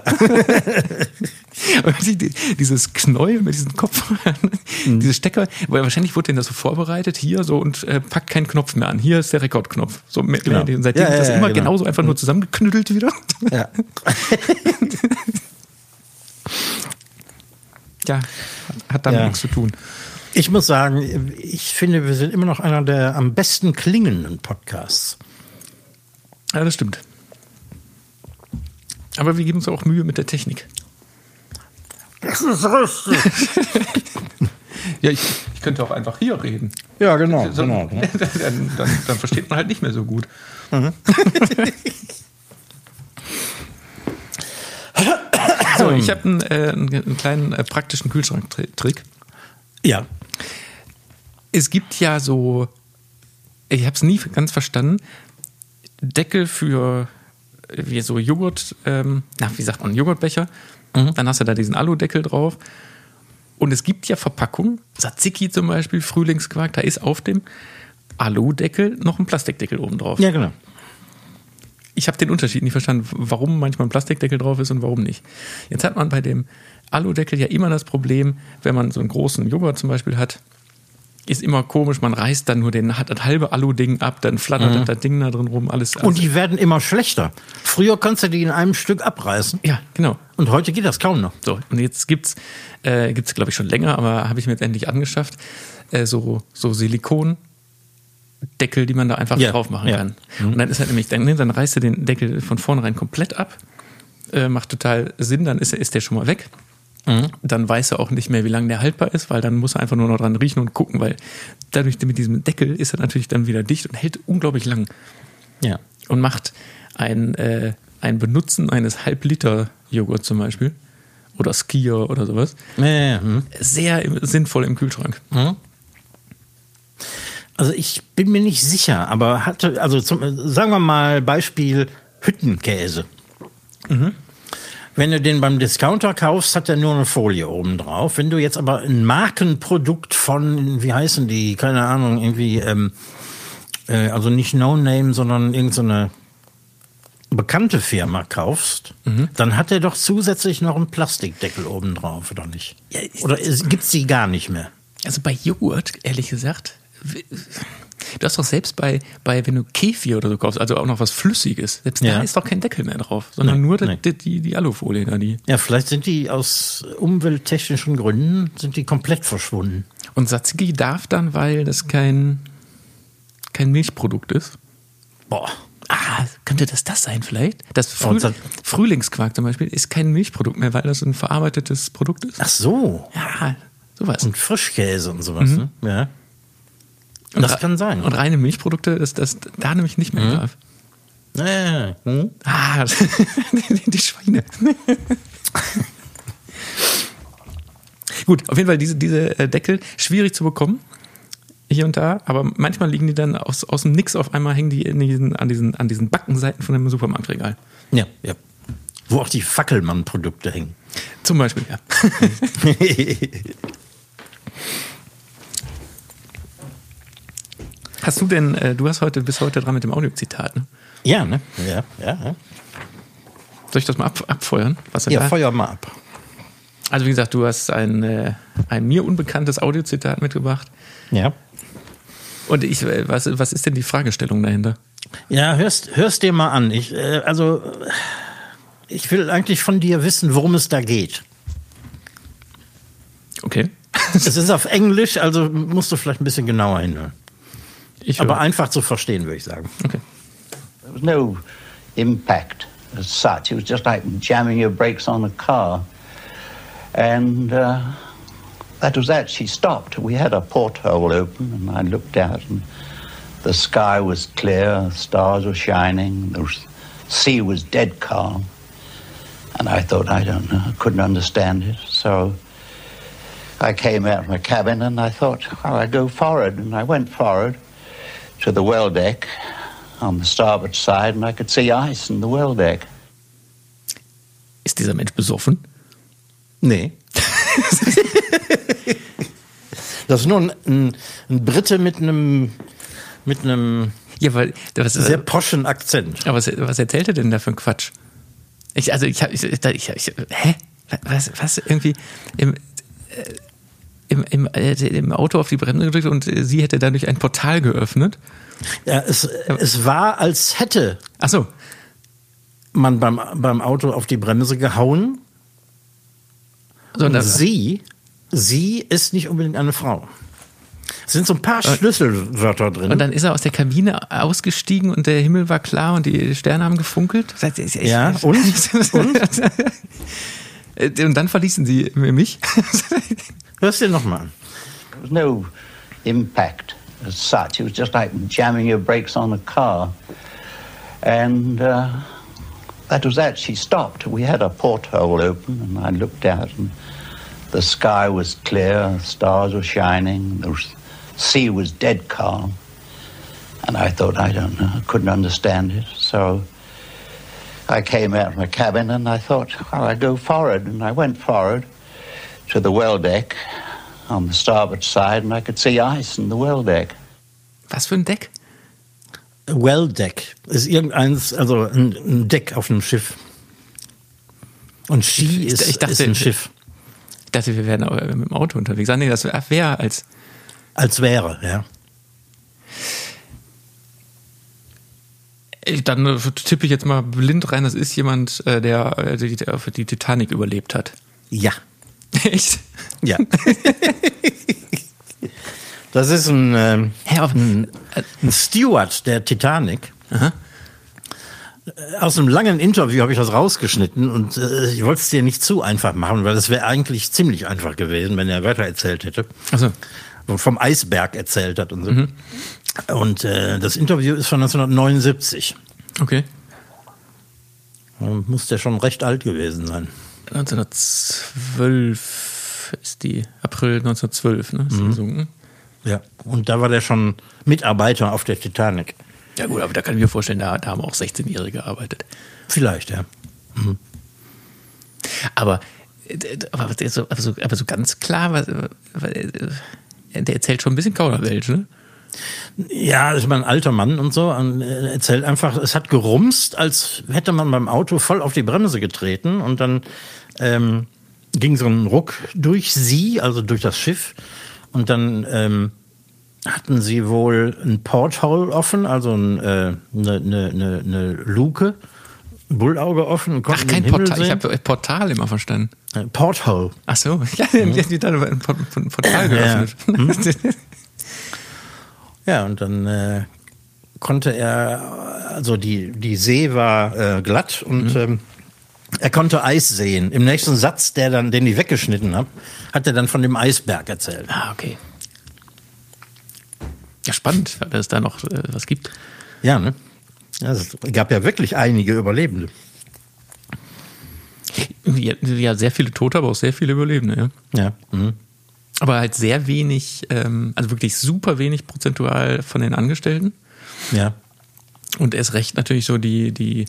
Speaker 2: Dieses Knäuel mit diesen Kopfhörern, diese Stecker, weil wahrscheinlich wurde denen das so vorbereitet, hier so und packt keinen Knopf mehr an. Hier ist der Rekordknopf. So genau. Seitdem ist das immer genauso einfach nur zusammengeknüttelt wieder. Ja. Ja, hat damit nichts zu tun.
Speaker 1: Ich muss sagen, ich finde, wir sind immer noch einer der am besten klingenden Podcasts.
Speaker 2: Ja, das stimmt. Aber wir geben uns auch Mühe mit der Technik.
Speaker 1: Das ist richtig.
Speaker 2: Ja, ich könnte auch einfach hier reden.
Speaker 1: Ja, genau.
Speaker 2: Dann versteht man halt nicht mehr so gut. Mhm. So, ich habe einen kleinen praktischen Kühlschranktrick.
Speaker 1: Ja.
Speaker 2: Es gibt ja so, ich habe es nie ganz verstanden, Deckel für wie so Joghurt, wie sagt man, Joghurtbecher. Dann hast du da diesen Aludeckel drauf. Und es gibt ja Verpackungen, Tzatziki zum Beispiel, Frühlingsquark, da ist auf dem Aludeckel noch ein Plastikdeckel oben drauf.
Speaker 1: Ja, genau.
Speaker 2: Ich habe den Unterschied nicht verstanden, warum manchmal ein Plastikdeckel drauf ist und warum nicht. Jetzt hat man bei dem Aludeckel ja immer das Problem, wenn man so einen großen Joghurt zum Beispiel hat, ist immer komisch, man reißt dann nur das halbe Alu-Ding ab, dann flattert das Ding da drin rum, alles.
Speaker 1: Und die werden immer schlechter. Früher konntest du die in einem Stück abreißen.
Speaker 2: Ja, genau.
Speaker 1: Und heute geht das kaum noch.
Speaker 2: So, und jetzt gibt's glaube ich schon länger, aber habe ich mir jetzt endlich angeschafft, so Silikondeckel, die man da einfach drauf machen kann. Und dann ist halt nämlich, dann reißt du den Deckel von vornherein komplett ab, macht total Sinn, dann ist der schon mal weg. Dann weiß er auch nicht mehr, wie lange der haltbar ist, weil dann muss er einfach nur noch dran riechen und gucken, weil dadurch mit diesem Deckel ist er natürlich dann wieder dicht und hält unglaublich lang.
Speaker 1: Ja.
Speaker 2: Und macht ein Benutzen eines Halb-Liter-Joghurt zum Beispiel oder Skier oder sowas sehr sinnvoll im Kühlschrank.
Speaker 1: Also ich bin mir nicht sicher, aber sagen wir mal Beispiel Hüttenkäse. Wenn du den beim Discounter kaufst, hat er nur eine Folie oben drauf. Wenn du jetzt aber ein Markenprodukt von, wie heißen die, keine Ahnung, irgendwie, also nicht No Name, sondern irgendeine bekannte Firma kaufst, dann hat er doch zusätzlich noch einen Plastikdeckel oben drauf, oder nicht? Ja, oder gibt's die gar nicht mehr?
Speaker 2: Also bei Joghurt, ehrlich gesagt, du hast doch selbst bei wenn du Kefir oder so kaufst, also auch noch was Flüssiges, selbst da ist doch kein Deckel mehr drauf, sondern nur die Alufolie da.
Speaker 1: Ja, vielleicht sind die aus umwelttechnischen Gründen komplett verschwunden.
Speaker 2: Und Tzatziki darf dann, weil das kein Milchprodukt ist?
Speaker 1: Boah.
Speaker 2: Könnte das sein vielleicht? Das Frühlingsquark zum Beispiel ist kein Milchprodukt mehr, weil das ein verarbeitetes Produkt ist.
Speaker 1: Ach so.
Speaker 2: Ja, sowas.
Speaker 1: Und Frischkäse und sowas, ne? Ja. Und das kann sein.
Speaker 2: Und reine Milchprodukte, das da nämlich nicht mehr darf. Die Schweine. Gut, auf jeden Fall diese Deckel, schwierig zu bekommen. Hier und da, aber manchmal liegen die dann aus dem Nix, auf einmal hängen die an diesen Backenseiten von einem Supermarktregal.
Speaker 1: Ja. Wo auch die Fackelmann-Produkte hängen.
Speaker 2: Zum Beispiel, ja. Hast du denn, bist heute dran mit dem Audiozitat, ne?
Speaker 1: Ja, ne? Ja.
Speaker 2: Soll ich das mal abfeuern?
Speaker 1: Feuer mal ab.
Speaker 2: Also wie gesagt, du hast ein mir unbekanntes Audiozitat mitgebracht.
Speaker 1: Ja.
Speaker 2: Und was ist denn die Fragestellung dahinter?
Speaker 1: Ja, hörst dir mal an. Ich will eigentlich von dir wissen, worum es da geht.
Speaker 2: Okay.
Speaker 1: Es ist auf Englisch, also musst du vielleicht ein bisschen genauer hinhören. Aber einfach zu verstehen, würde ich sagen.
Speaker 2: Okay.
Speaker 5: There was no impact as such. It was just like jamming your brakes on a car. And that was that. She stopped. We had a porthole open, and I looked out, and the sky was clear, the stars were shining, the sea was dead calm. And I thought, I don't know, I couldn't understand it. So I came out of my cabin and I thought, well, I'd go forward. And I went forward to the well deck on the starboard side and I could see ice in the well deck.
Speaker 2: Ist dieser Mensch besoffen?
Speaker 1: Nee. Das ist nur ein Brite mit einem
Speaker 2: ja, weil,
Speaker 1: sehr poschen Akzent.
Speaker 2: Aber was erzählt er denn da für einen Quatsch? Hä? Was irgendwie im Auto auf die Bremse gedrückt und sie hätte dadurch ein Portal geöffnet?
Speaker 1: Ja, es war, als hätte man beim Auto auf die Bremse gehauen.
Speaker 2: So,
Speaker 1: und sie ist nicht unbedingt eine Frau. Es sind so ein paar Schlüsselwörter drin.
Speaker 2: Und dann ist er aus der Kabine ausgestiegen und der Himmel war klar und die Sterne haben gefunkelt.
Speaker 1: Ja, und?
Speaker 2: Und dann verließen sie mich.
Speaker 1: Hörst du dir nochmal an.
Speaker 5: There was no impact as such. It was just like jamming your brakes on a car. And that was that. She stopped. We had a porthole open and I looked out and the sky was clear, the stars were shining, the sea was dead calm. And I thought, I don't know, I couldn't understand it. So I came out of my cabin and I thought, well, I'd go forward. And I went forward to the well deck on the starboard side and I could see ice in the well deck.
Speaker 2: Was für ein Deck?
Speaker 1: Well Deck ist irgendeins, also ein Deck auf einem Schiff. Und Ski ist ein Schiff.
Speaker 2: Ich dachte, wir wären mit dem Auto unterwegs. Nee, das wäre als...
Speaker 1: Als wäre, ja.
Speaker 2: Dann tippe ich jetzt mal blind rein, das ist jemand, der die Titanic überlebt hat.
Speaker 1: Ja.
Speaker 2: Echt?
Speaker 1: Ja. Das ist ein Steward der Titanic.
Speaker 2: Aha.
Speaker 1: Aus einem langen Interview habe ich das rausgeschnitten und ich wollte es dir nicht zu einfach machen, weil es wäre eigentlich ziemlich einfach gewesen, wenn er weiter erzählt hätte.
Speaker 2: Ach so.
Speaker 1: Vom Eisberg erzählt hat und so.
Speaker 2: Mhm.
Speaker 1: Und das Interview ist von 1979.
Speaker 2: Okay.
Speaker 1: Muss der schon recht alt gewesen sein.
Speaker 2: 1912 ist die, April 1912, ne? Ist gesunken.
Speaker 1: Ja, und da war der schon Mitarbeiter auf der Titanic.
Speaker 2: Ja gut, aber da kann ich mir vorstellen, da haben auch 16-Jährige gearbeitet.
Speaker 1: Vielleicht, ja. Mhm.
Speaker 2: Aber so ganz klar, der erzählt schon ein bisschen Kauderwelsch, ne?
Speaker 1: Ja, das ist mal ein alter Mann und so. Und er erzählt einfach, es hat gerumst, als hätte man beim Auto voll auf die Bremse getreten. Und dann ging so ein Ruck durch sie, also durch das Schiff. Und dann hatten sie wohl ein Porthole offen, also eine Luke, ein Bullauge offen. Und
Speaker 2: ach, kein Portal, ich habe Portal immer verstanden.
Speaker 1: Porthole.
Speaker 2: Ach so, ja, die hat dann ein Portal geöffnet.
Speaker 1: Ja, und dann konnte er, also die See war glatt und er konnte Eis sehen. Im nächsten Satz, den ich weggeschnitten habe, hat er dann von dem Eisberg erzählt.
Speaker 2: Ah, okay. Ja, spannend, dass es da noch was gibt.
Speaker 1: Ja, ne? Ja, es gab ja wirklich einige Überlebende.
Speaker 2: Ja, sehr viele Tote, aber auch sehr viele Überlebende, ja.
Speaker 1: Ja. Mhm.
Speaker 2: Aber halt sehr wenig, also wirklich super wenig prozentual von den Angestellten.
Speaker 1: Ja.
Speaker 2: Und erst recht natürlich so die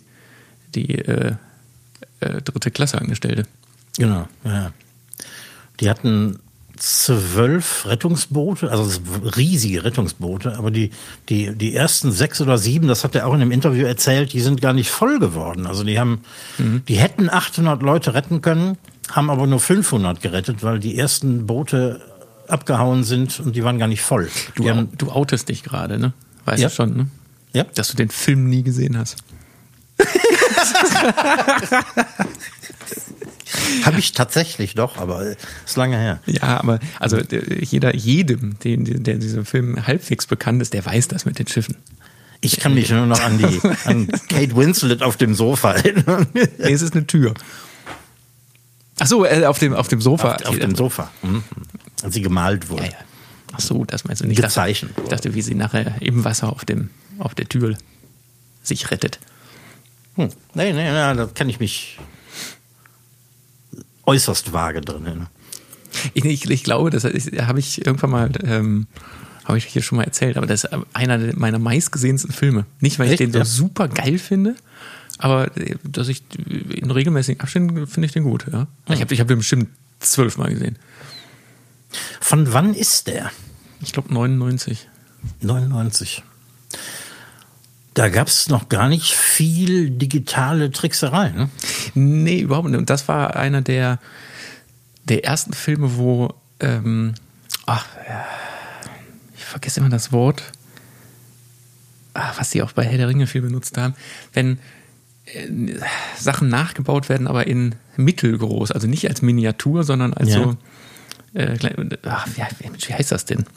Speaker 2: dritte Klasse Angestellte.
Speaker 1: Genau, ja. Die hatten 12 Rettungsboote, also riesige Rettungsboote, aber die ersten 6 oder 7, das hat er auch in dem Interview erzählt, die sind gar nicht voll geworden. Also die hätten 800 Leute retten können, haben aber nur 500 gerettet, weil die ersten Boote abgehauen sind und die waren gar nicht voll.
Speaker 2: Du outest dich gerade, ne? Weißt
Speaker 1: ja.
Speaker 2: du schon, ne?
Speaker 1: Ja.
Speaker 2: Dass du den Film nie gesehen hast.
Speaker 1: Habe ich tatsächlich doch, aber ist lange her.
Speaker 2: Ja, aber also jedem, der diesem Film halbwegs bekannt ist, der weiß das mit den Schiffen.
Speaker 1: Ich kann mich nur noch an Kate Winslet auf dem Sofa erinnern.
Speaker 2: Nee, es ist eine Tür. Ach so, auf dem Sofa.
Speaker 1: Auf dem Sofa. Mhm. Als sie gemalt wurde.
Speaker 2: Ja, ja. Ach so, das meinst du nicht.
Speaker 1: Gezeichnet.
Speaker 2: Ich dachte, wie sie nachher im Wasser auf der Tür sich rettet.
Speaker 1: Nee, das kann ich mich äußerst vage drin. Ne?
Speaker 2: Ich glaube, das habe ich irgendwann mal, habe ich hier schon mal erzählt, aber das ist einer meiner meistgesehensten Filme. Nicht, weil ich den so super geil finde, aber dass ich in regelmäßigen Abständen finde ich den gut. Ja? Ich hab den bestimmt 12 Mal gesehen.
Speaker 1: Von wann ist der?
Speaker 2: Ich glaube 99.
Speaker 1: 99. Da gab es noch gar nicht viel digitale Trickserei, ne?
Speaker 2: Nee, überhaupt nicht. Und das war einer der ersten Filme, wo ich vergesse immer das Wort, was die auch bei Herr der Ringe viel benutzt haben, wenn Sachen nachgebaut werden, aber in mittelgroß, also nicht als Miniatur, sondern als so, wie heißt das denn?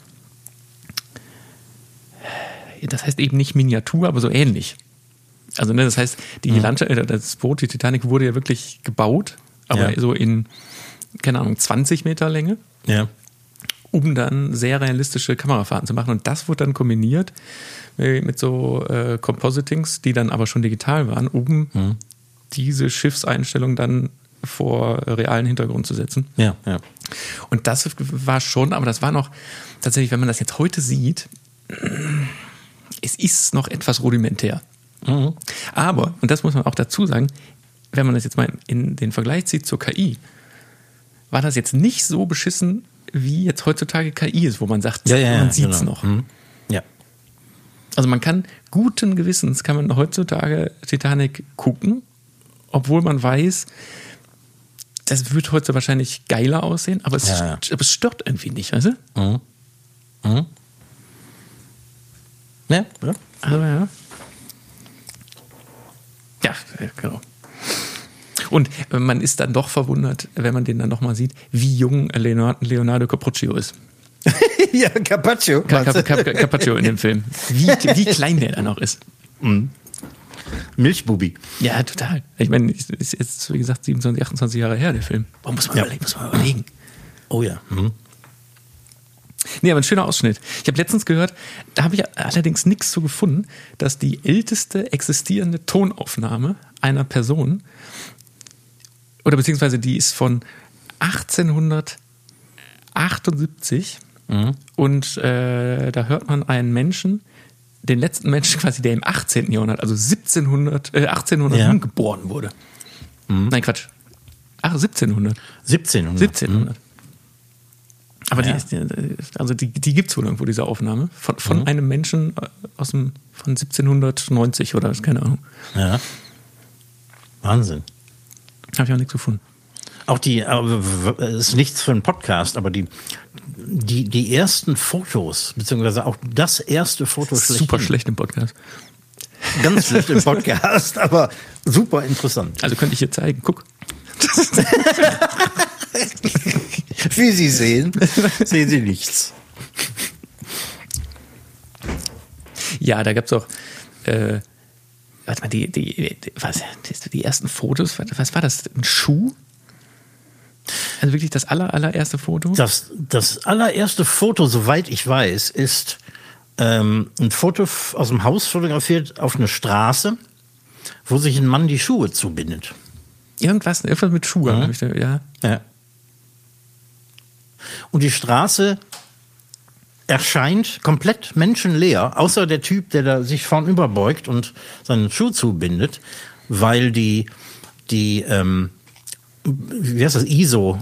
Speaker 2: Das heißt eben nicht Miniatur, aber so ähnlich. Also das heißt, die Landschaft, das Boot, die Titanic wurde ja wirklich gebaut, aber so in, keine Ahnung, 20 Meter Länge.
Speaker 1: Ja.
Speaker 2: Um dann sehr realistische Kamerafahrten zu machen. Und das wurde dann kombiniert mit so Compositings, die dann aber schon digital waren, um diese Schiffseinstellung dann vor realen Hintergrund zu setzen.
Speaker 1: Ja.
Speaker 2: Und das war schon, aber das war noch tatsächlich, wenn man das jetzt heute sieht, es ist noch etwas rudimentär. Mhm. Aber, und das muss man auch dazu sagen, wenn man das jetzt mal in den Vergleich zieht zur KI, war das jetzt nicht so beschissen, wie jetzt heutzutage KI ist, wo man sagt, man sieht es noch.
Speaker 1: Mhm. Ja.
Speaker 2: Also man kann guten Gewissens, kann man heutzutage Titanic gucken, obwohl man weiß, das wird heute wahrscheinlich geiler aussehen, aber es stört irgendwie nicht, weißt du?
Speaker 1: Mhm. Mhm. Ja.
Speaker 2: Also ja, genau. Und man ist dann doch verwundert, wenn man den dann nochmal sieht, wie jung Leonardo Carpaccio ist.
Speaker 1: Ja, Carpaccio.
Speaker 2: Carpaccio in dem Film. Wie klein der dann noch ist.
Speaker 1: Mhm. Milchbubi.
Speaker 2: Ja, total. Ich meine, ist jetzt, wie gesagt, 27, 28 Jahre her, der Film. Warum muss man überlegen?
Speaker 1: Oh ja. Mhm.
Speaker 2: Nee, aber ein schöner Ausschnitt. Ich habe letztens gehört, da habe ich allerdings nichts zu gefunden, dass die älteste existierende Tonaufnahme einer Person, oder beziehungsweise die ist von 1878 und da hört man einen Menschen, den letzten Menschen quasi, der im 18. Jahrhundert, also 1800 geboren wurde. Mhm. Nein, Quatsch. 1700. 1700. Aber die gibt es wohl irgendwo, diese Aufnahme, von einem Menschen von 1790 oder keine Ahnung.
Speaker 1: Ja. Wahnsinn.
Speaker 2: Habe ich auch nichts gefunden.
Speaker 1: Auch ist nichts für einen Podcast, aber die ersten Fotos, beziehungsweise auch das erste Foto
Speaker 2: super schlecht im Podcast.
Speaker 1: Ganz schlecht im Podcast, aber super interessant.
Speaker 2: Also könnte ich hier zeigen, guck.
Speaker 1: Wie Sie sehen Sie nichts.
Speaker 2: Ja, da gab es auch warte mal, die ersten Fotos, was war das? Ein Schuh? Also wirklich das allererste Foto?
Speaker 1: Das allererste Foto, soweit ich weiß, ist ein Foto aus dem Haus fotografiert auf eine Straße, wo sich ein Mann die Schuhe zubindet.
Speaker 2: Irgendwas mit Schuhen. Ja.
Speaker 1: Und die Straße erscheint komplett menschenleer, außer der Typ, der da sich vornüber beugt und seinen Schuh zubindet, weil die wie heißt das, ISO,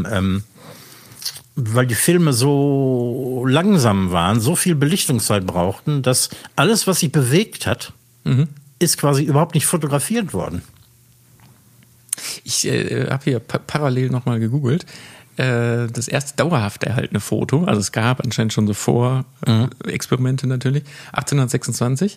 Speaker 1: weil die Filme so langsam waren, so viel Belichtungszeit brauchten, dass alles, was sich bewegt hat, ist quasi überhaupt nicht fotografiert worden.
Speaker 2: Ich habe hier parallel nochmal gegoogelt. Das erste dauerhaft erhaltene Foto, also es gab anscheinend schon so Vorexperimente natürlich, 1826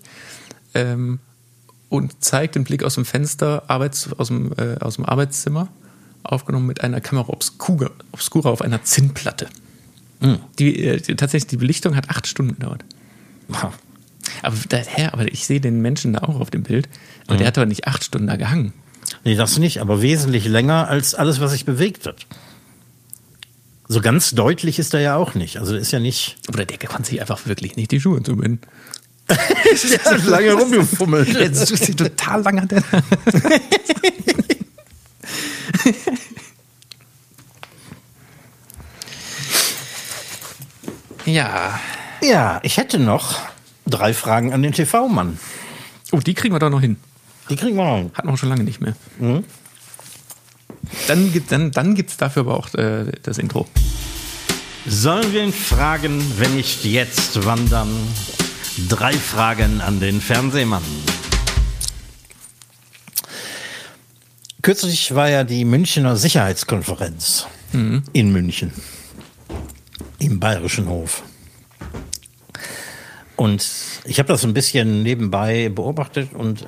Speaker 2: und zeigt den Blick aus dem Fenster aus dem Arbeitszimmer, aufgenommen mit einer Kamera Obscura auf einer Zinnplatte. Tatsächlich, die Belichtung hat 8 Stunden gedauert.
Speaker 1: Wow.
Speaker 2: Aber ich sehe den Menschen da auch auf dem Bild, aber der hat aber nicht 8 Stunden da gehangen.
Speaker 1: Nee, das nicht, aber wesentlich länger als alles, was sich bewegt hat. So ganz deutlich ist er ja auch nicht. Also ist ja nicht.
Speaker 2: Oder der kann sich einfach wirklich nicht die Schuhe zubinden.
Speaker 1: Der hat lange rumgefummelt.
Speaker 2: Jetzt ist total lang an der. Ja.
Speaker 1: Ja, ich hätte noch 3 Fragen an den TV-Mann.
Speaker 2: Oh, die kriegen wir doch noch hin.
Speaker 1: Die kriegen wir noch hin.
Speaker 2: Hatten wir schon lange nicht mehr. Mhm. Dann gibt's dafür aber auch das Intro.
Speaker 1: Sollen wir ihn fragen, wenn nicht jetzt, wann dann? 3 Fragen an den Fernsehmann. Kürzlich war ja die Münchner Sicherheitskonferenz in München, im Bayerischen Hof. Und ich habe das ein bisschen nebenbei beobachtet und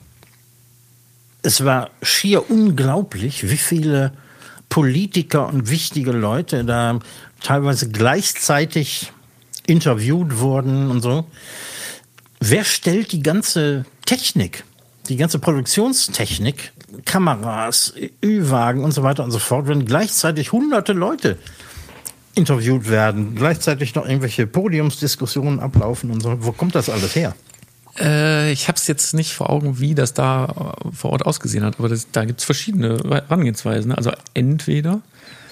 Speaker 1: es war schier unglaublich, wie viele Politiker und wichtige Leute da teilweise gleichzeitig interviewt wurden und so. Wer stellt die ganze Technik, die ganze Produktionstechnik, Kameras, Ü-Wagen und so weiter und so fort, wenn gleichzeitig hunderte Leute interviewt werden, gleichzeitig noch irgendwelche Podiumsdiskussionen ablaufen und so. Wo kommt das alles her?
Speaker 2: Ich habe es jetzt nicht vor Augen, wie das da vor Ort ausgesehen hat, aber da gibt es verschiedene Herangehensweisen. Also entweder,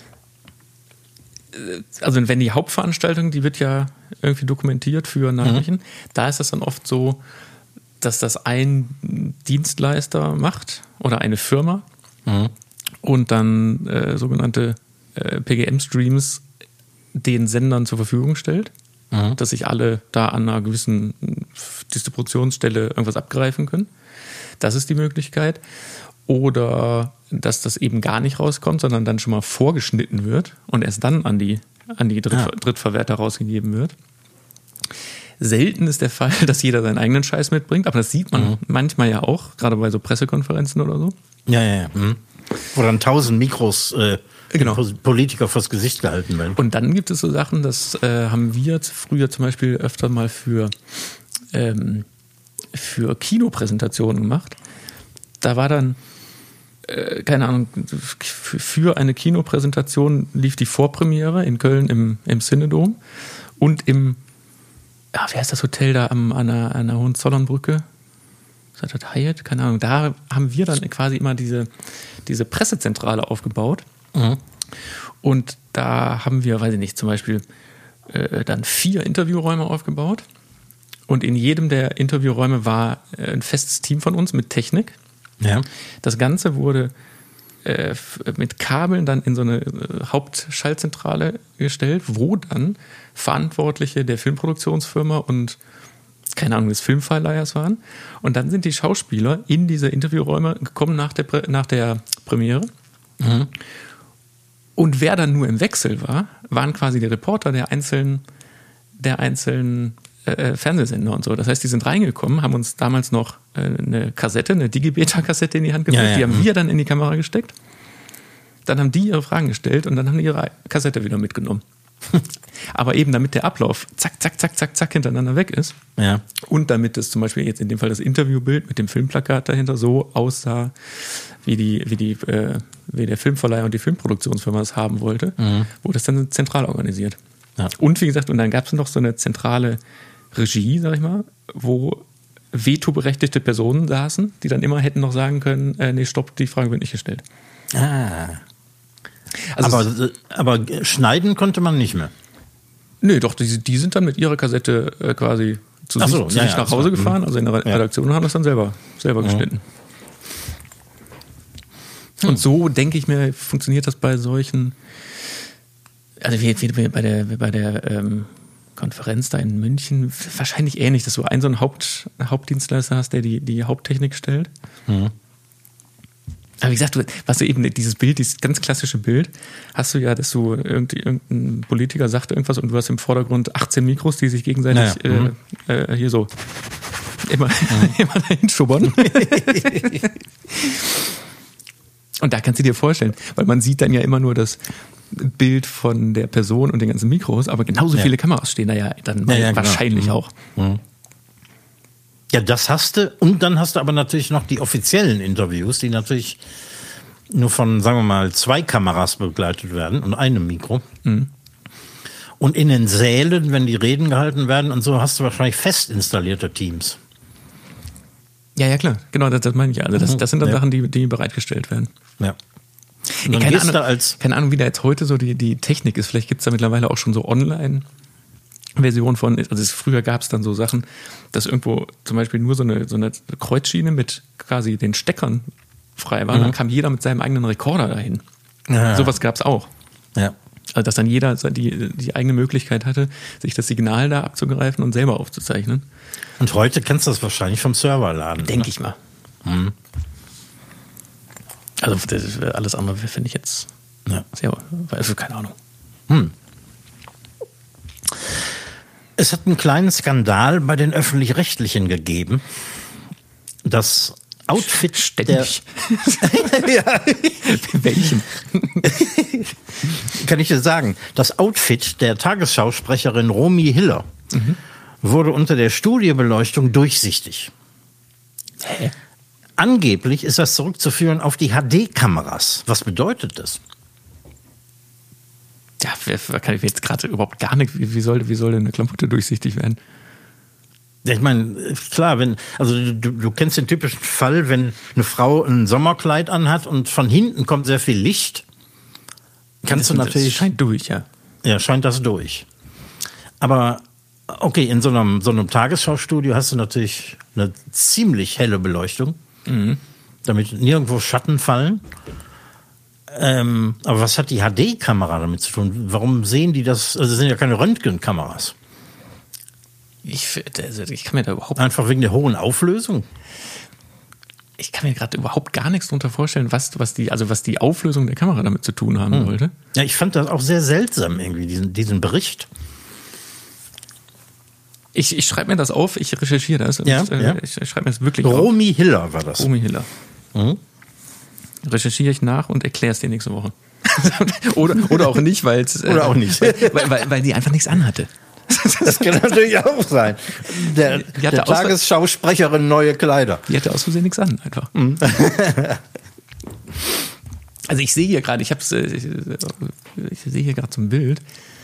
Speaker 2: also wenn die Hauptveranstaltung, die wird ja irgendwie dokumentiert für Nachrichten, da ist es dann oft so, dass das ein Dienstleister macht oder eine Firma und dann sogenannte PGM-Streams den Sendern zur Verfügung stellt, dass sich alle da an einer gewissen Distributionsstelle irgendwas abgreifen können. Das ist die Möglichkeit. Oder dass das eben gar nicht rauskommt, sondern dann schon mal vorgeschnitten wird und erst dann an die Drittverwerter rausgegeben wird. Selten ist der Fall, dass jeder seinen eigenen Scheiß mitbringt, aber das sieht man manchmal ja auch, gerade bei so Pressekonferenzen oder so.
Speaker 1: Ja. Wo dann 1000 Mikros
Speaker 2: genau.
Speaker 1: Politiker vors Gesicht gehalten werden.
Speaker 2: Und dann gibt es so Sachen, das haben wir früher zum Beispiel öfter mal für Kinopräsentationen gemacht. Da war dann, keine Ahnung, für eine Kinopräsentation lief die Vorpremiere in Köln im Cinedom und im, wie heißt das Hotel da an der Hohenzollernbrücke? Was hat das, Hyatt? Keine Ahnung. Da haben wir dann quasi immer diese Pressezentrale aufgebaut. Und da haben wir, weiß ich nicht, zum Beispiel dann 4 Interviewräume aufgebaut. Und in jedem der Interviewräume war ein festes Team von uns mit Technik. Ja. Das Ganze wurde mit Kabeln dann in so eine Hauptschaltzentrale gestellt, wo dann Verantwortliche der Filmproduktionsfirma und keine Ahnung, des Filmverleihers waren. Und dann sind die Schauspieler in diese Interviewräume gekommen nach der Premiere. Und wer dann nur im Wechsel war, waren quasi die Reporter der einzelnen Fernsehsender und so. Das heißt, die sind reingekommen, haben uns damals noch eine Digibeta-Kassette in die Hand gedrückt, die haben wir dann in die Kamera gesteckt. Dann haben die ihre Fragen gestellt und dann haben die ihre Kassette wieder mitgenommen. Aber eben damit der Ablauf zack, zack, zack, zack, zack hintereinander weg ist. Ja. Und damit es zum Beispiel jetzt in dem Fall das Interviewbild mit dem Filmplakat dahinter so aussah, wie der Filmverleiher und die Filmproduktionsfirma es haben wollte, wurde das dann zentral organisiert. Ja. Und wie gesagt, und dann gab es noch so eine zentrale Regie, sag ich mal, wo vetoberechtigte Personen saßen, die dann immer hätten noch sagen können, nee, stopp, die Frage wird nicht gestellt.
Speaker 1: Also aber schneiden konnte man nicht mehr.
Speaker 2: Nö, doch, die sind dann mit ihrer Kassette quasi zu sich nach Hause gefahren, also in der Redaktion, und haben das dann selber geschnitten. Und so, denke ich mir, funktioniert das bei solchen, also wie bei der Konferenz da in München, wahrscheinlich ähnlich, dass du so einen Hauptdienstleister hast, der die Haupttechnik stellt. Aber wie gesagt, was du eben dieses Bild, dieses ganz klassische Bild, hast du ja, dass du irgendein Politiker sagt irgendwas und du hast im Vordergrund 18 Mikros, die sich gegenseitig hier so immer dahin schubbern. Und da kannst du dir vorstellen, weil man sieht dann ja immer nur das Bild von der Person und den ganzen Mikros, aber genauso viele Kameras stehen da ja dann wahrscheinlich auch.
Speaker 1: Ja, das hast du. Und dann hast du aber natürlich noch die offiziellen Interviews, die natürlich nur von, sagen wir mal, 2 Kameras begleitet werden und einem Mikro. Und in den Sälen, wenn die Reden gehalten werden und so, hast du wahrscheinlich fest installierte Teams.
Speaker 2: Ja, klar. Genau, das meine ich. Also das sind dann Sachen, die bereitgestellt werden.
Speaker 1: Ja.
Speaker 2: Keine Ahnung, wie da jetzt heute so die Technik ist. Vielleicht gibt es da mittlerweile auch schon so online Version von, also früher gab es dann so Sachen, dass irgendwo zum Beispiel nur so eine Kreuzschiene mit quasi den Steckern frei war. Dann kam jeder mit seinem eigenen Rekorder dahin. Ja. Sowas gab es auch.
Speaker 1: Ja.
Speaker 2: Also dass dann jeder die eigene Möglichkeit hatte, sich das Signal da abzugreifen und selber aufzuzeichnen.
Speaker 1: Und heute kannst du das wahrscheinlich vom Server laden.
Speaker 2: Denke ich mal. Mhm. Also alles andere finde ich jetzt sehr, also keine Ahnung.
Speaker 1: Es hat einen kleinen Skandal bei den Öffentlich-Rechtlichen gegeben. Das Outfit
Speaker 2: ständig.
Speaker 1: Ja.
Speaker 2: Welchen?
Speaker 1: Kann ich dir sagen. Das Outfit der Tagesschausprecherin Romy Hiller wurde unter der Studiobeleuchtung durchsichtig.
Speaker 2: Hä?
Speaker 1: Angeblich ist das zurückzuführen auf die HD-Kameras. Was bedeutet das?
Speaker 2: Ja, kann ich jetzt gerade überhaupt gar nicht. Wie soll denn eine Klamotte durchsichtig werden?
Speaker 1: Ja, ich meine, klar, du kennst den typischen Fall, wenn eine Frau ein Sommerkleid anhat und von hinten kommt sehr viel Licht, kannst du natürlich...
Speaker 2: Das scheint durch, ja.
Speaker 1: Ja, scheint das durch. Aber okay, in so einem Tagesschaustudio hast du natürlich eine ziemlich helle Beleuchtung, damit nirgendwo Schatten fallen. Aber was hat die HD-Kamera damit zu tun? Warum sehen die das? Also das sind ja keine Röntgenkameras.
Speaker 2: Ich kann mir da überhaupt...
Speaker 1: Einfach wegen der hohen Auflösung?
Speaker 2: Ich kann mir gerade überhaupt gar nichts darunter vorstellen, was die Auflösung der Kamera damit zu tun haben sollte.
Speaker 1: Ja, ich fand das auch sehr seltsam irgendwie, diesen Bericht.
Speaker 2: Ich schreibe mir das auf, ich recherchiere das.
Speaker 1: Ja.
Speaker 2: Ich schreibe mir das wirklich auf.
Speaker 1: Romy Hiller war das.
Speaker 2: Romy Hiller. Recherchiere ich nach und erkläre es dir nächste Woche. oder auch nicht, weil die einfach nichts anhatte.
Speaker 1: Das kann natürlich auch sein. Der Tagesschausprecherin neue Kleider.
Speaker 2: Die hatte aus Versehen nichts an, einfach. Also ich sehe hier gerade, ich sehe hier gerade so ein Bild.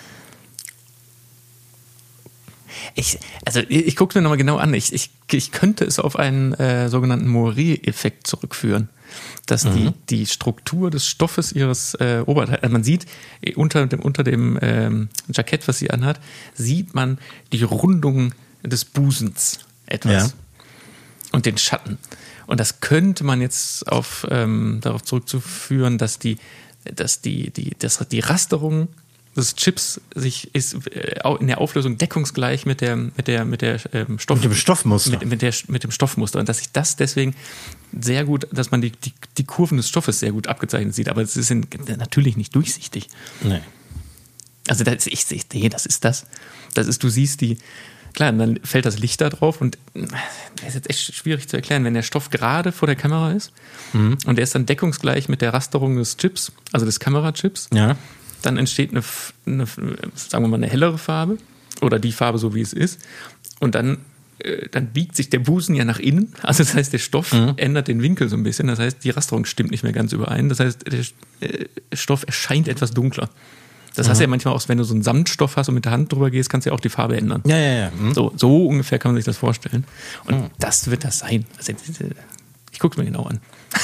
Speaker 2: Ich gucke mir nochmal genau an. Ich könnte es auf einen sogenannten Moiré-Effekt zurückführen. Dass die Struktur des Stoffes ihres Oberteils, also man sieht unter dem Jackett, was sie anhat, sieht man die Rundung des Busens etwas. Ja. Und den Schatten. Und das könnte man jetzt darauf zurückzuführen, dass die Rasterung des Chips in der Auflösung deckungsgleich mit dem Stoffmuster. Mit dem Stoffmuster. Und dass sich das deswegen sehr gut, dass man die Kurven des Stoffes sehr gut abgezeichnet sieht. Aber es ist natürlich nicht durchsichtig.
Speaker 1: Nee.
Speaker 2: Also das ist das. Das ist, du siehst klar, dann fällt das Licht da drauf und das ist jetzt echt schwierig zu erklären, wenn der Stoff gerade vor der Kamera ist und der ist dann deckungsgleich mit der Rasterung des Chips, also des Kamerachips. Ja. Dann entsteht eine, sagen wir mal, eine hellere Farbe oder die Farbe, so wie es ist. Und dann biegt sich der Busen ja nach innen. Also das heißt, der Stoff ändert den Winkel so ein bisschen. Das heißt, die Rasterung stimmt nicht mehr ganz überein. Das heißt, der Stoff erscheint etwas dunkler. Das hast du ja manchmal auch, wenn du so einen Samtstoff hast und mit der Hand drüber gehst, kannst du ja auch die Farbe ändern.
Speaker 1: Ja.
Speaker 2: So ungefähr kann man sich das vorstellen. Und das wird das sein. Also, ich gucke es mir genau an.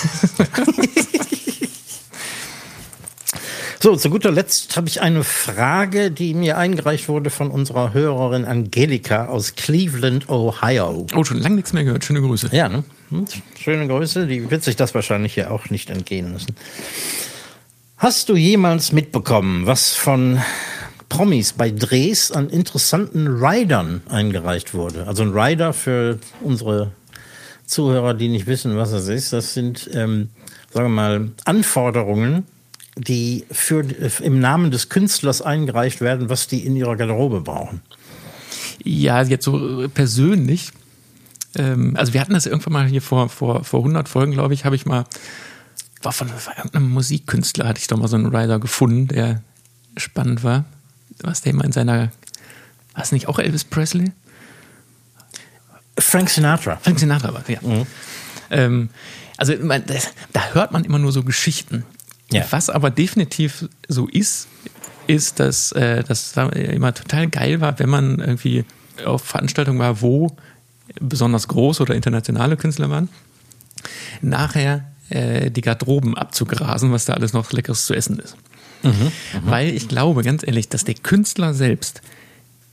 Speaker 1: So, zu guter Letzt habe ich eine Frage, die mir eingereicht wurde von unserer Hörerin Angelika aus Cleveland, Ohio.
Speaker 2: Oh, schon lange nichts mehr gehört. Schöne Grüße.
Speaker 1: Ja, ne? Schöne Grüße. Die wird sich das wahrscheinlich hier auch nicht entgehen müssen. Hast du jemals mitbekommen, was von Promis bei Drehs an interessanten Ridern eingereicht wurde? Also ein Rider, für unsere Zuhörer, die nicht wissen, was das ist, das sind, sagen wir mal, Anforderungen, die im Namen des Künstlers eingereicht werden, was die in ihrer Garderobe brauchen.
Speaker 2: Ja, jetzt so persönlich. Also wir hatten das irgendwann mal hier vor 100 Folgen, glaube ich, war von irgendeinem Musikkünstler, hatte ich doch mal so einen Rider gefunden, der spannend war. Was der immer in seiner, war es nicht auch Elvis Presley?
Speaker 1: Frank Sinatra
Speaker 2: war, ja. Also da hört man immer nur so Geschichten. Ja. Was aber definitiv so ist, dass das immer total geil war, wenn man irgendwie auf Veranstaltungen war, wo besonders große oder internationale Künstler waren, nachher die Garderoben abzugrasen, was da alles noch Leckeres zu essen ist. Weil ich glaube, ganz ehrlich, dass der Künstler selbst